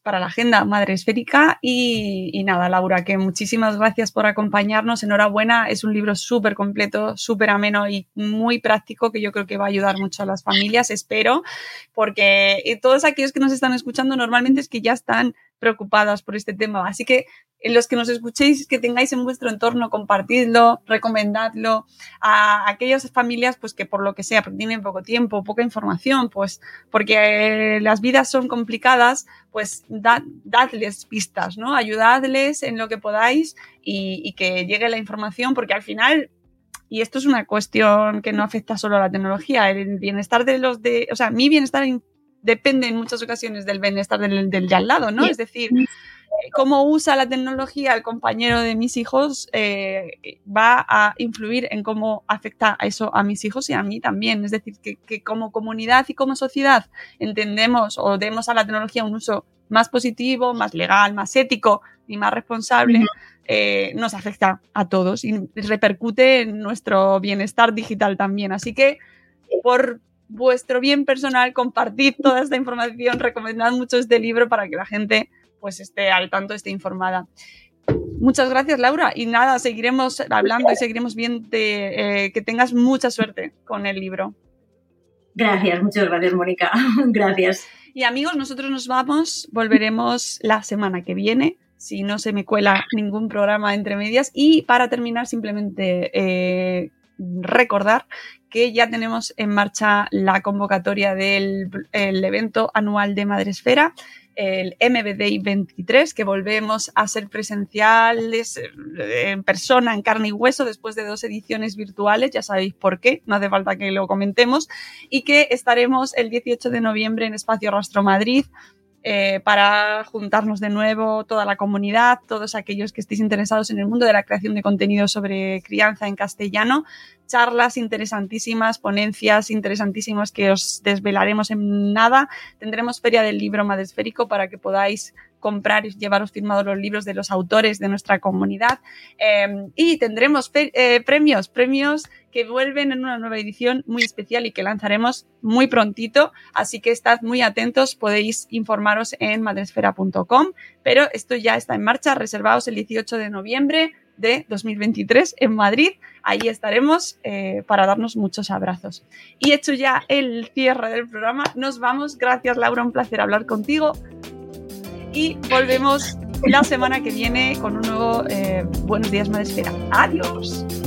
Madre Esférica y nada, Laura, que muchísimas gracias por acompañarnos, enhorabuena, es un libro súper completo, súper ameno y muy práctico que yo creo que va a ayudar mucho a las familias, espero, porque todos aquellos que nos están escuchando normalmente es que ya están preocupadas por este tema, así que los que nos escuchéis, que tengáis en vuestro entorno, compartidlo, recomendadlo a aquellas familias pues que por lo que sea, porque tienen poco tiempo, poca información, pues porque las vidas son complicadas, pues dadles pistas, ¿no? Ayudadles en lo que podáis y que llegue la información, porque al final, y esto es una cuestión que no afecta solo a la tecnología, el bienestar o sea, mi bienestar depende en muchas ocasiones del bienestar del de al lado, ¿no? Es decir, cómo usa la tecnología el compañero de mis hijos va a influir en cómo afecta a eso a mis hijos y a mí también. Es decir, que como comunidad y como sociedad entendemos o demos a la tecnología un uso más positivo, más legal, más ético y más responsable, nos afecta a todos y repercute en nuestro bienestar digital también. Así que, por vuestro bien personal, compartid toda esta información, recomendad mucho este libro para que la gente pues esté al tanto, esté informada. Muchas gracias, Laura, y nada, seguiremos hablando y seguiremos viendo que tengas mucha suerte con el libro. Gracias, muchas gracias, Mónica. Gracias. Y amigos, nosotros nos vamos, volveremos la semana que viene, si no se me cuela ningún programa entre medias, y para terminar simplemente recordar que ya tenemos en marcha la convocatoria del evento anual de Madresfera, el MBDI 23, que volvemos a ser presenciales en persona, en carne y hueso, después de 2 ediciones virtuales, ya sabéis por qué, no hace falta que lo comentemos, y que estaremos el 18 de noviembre en Espacio Rastro Madrid, para juntarnos de nuevo toda la comunidad, todos aquellos que estéis interesados en el mundo de la creación de contenido sobre crianza en castellano, charlas interesantísimas, ponencias interesantísimas que os desvelaremos en nada. Tendremos Feria del Libro Madresférico para que podáis comprar y llevaros firmados los libros de los autores de nuestra comunidad, y tendremos premios que vuelven en una nueva edición muy especial y que lanzaremos muy prontito, así que estad muy atentos, podéis informaros en madresfera.com, pero esto ya está en marcha, reservaos el 18 de noviembre de 2023 en Madrid, ahí estaremos para darnos muchos abrazos. Y hecho ya el cierre del programa, nos vamos. Gracias, Laura, un placer hablar contigo. Y volvemos la semana que viene con un nuevo Buenos Días Madresfera. ¡Adiós!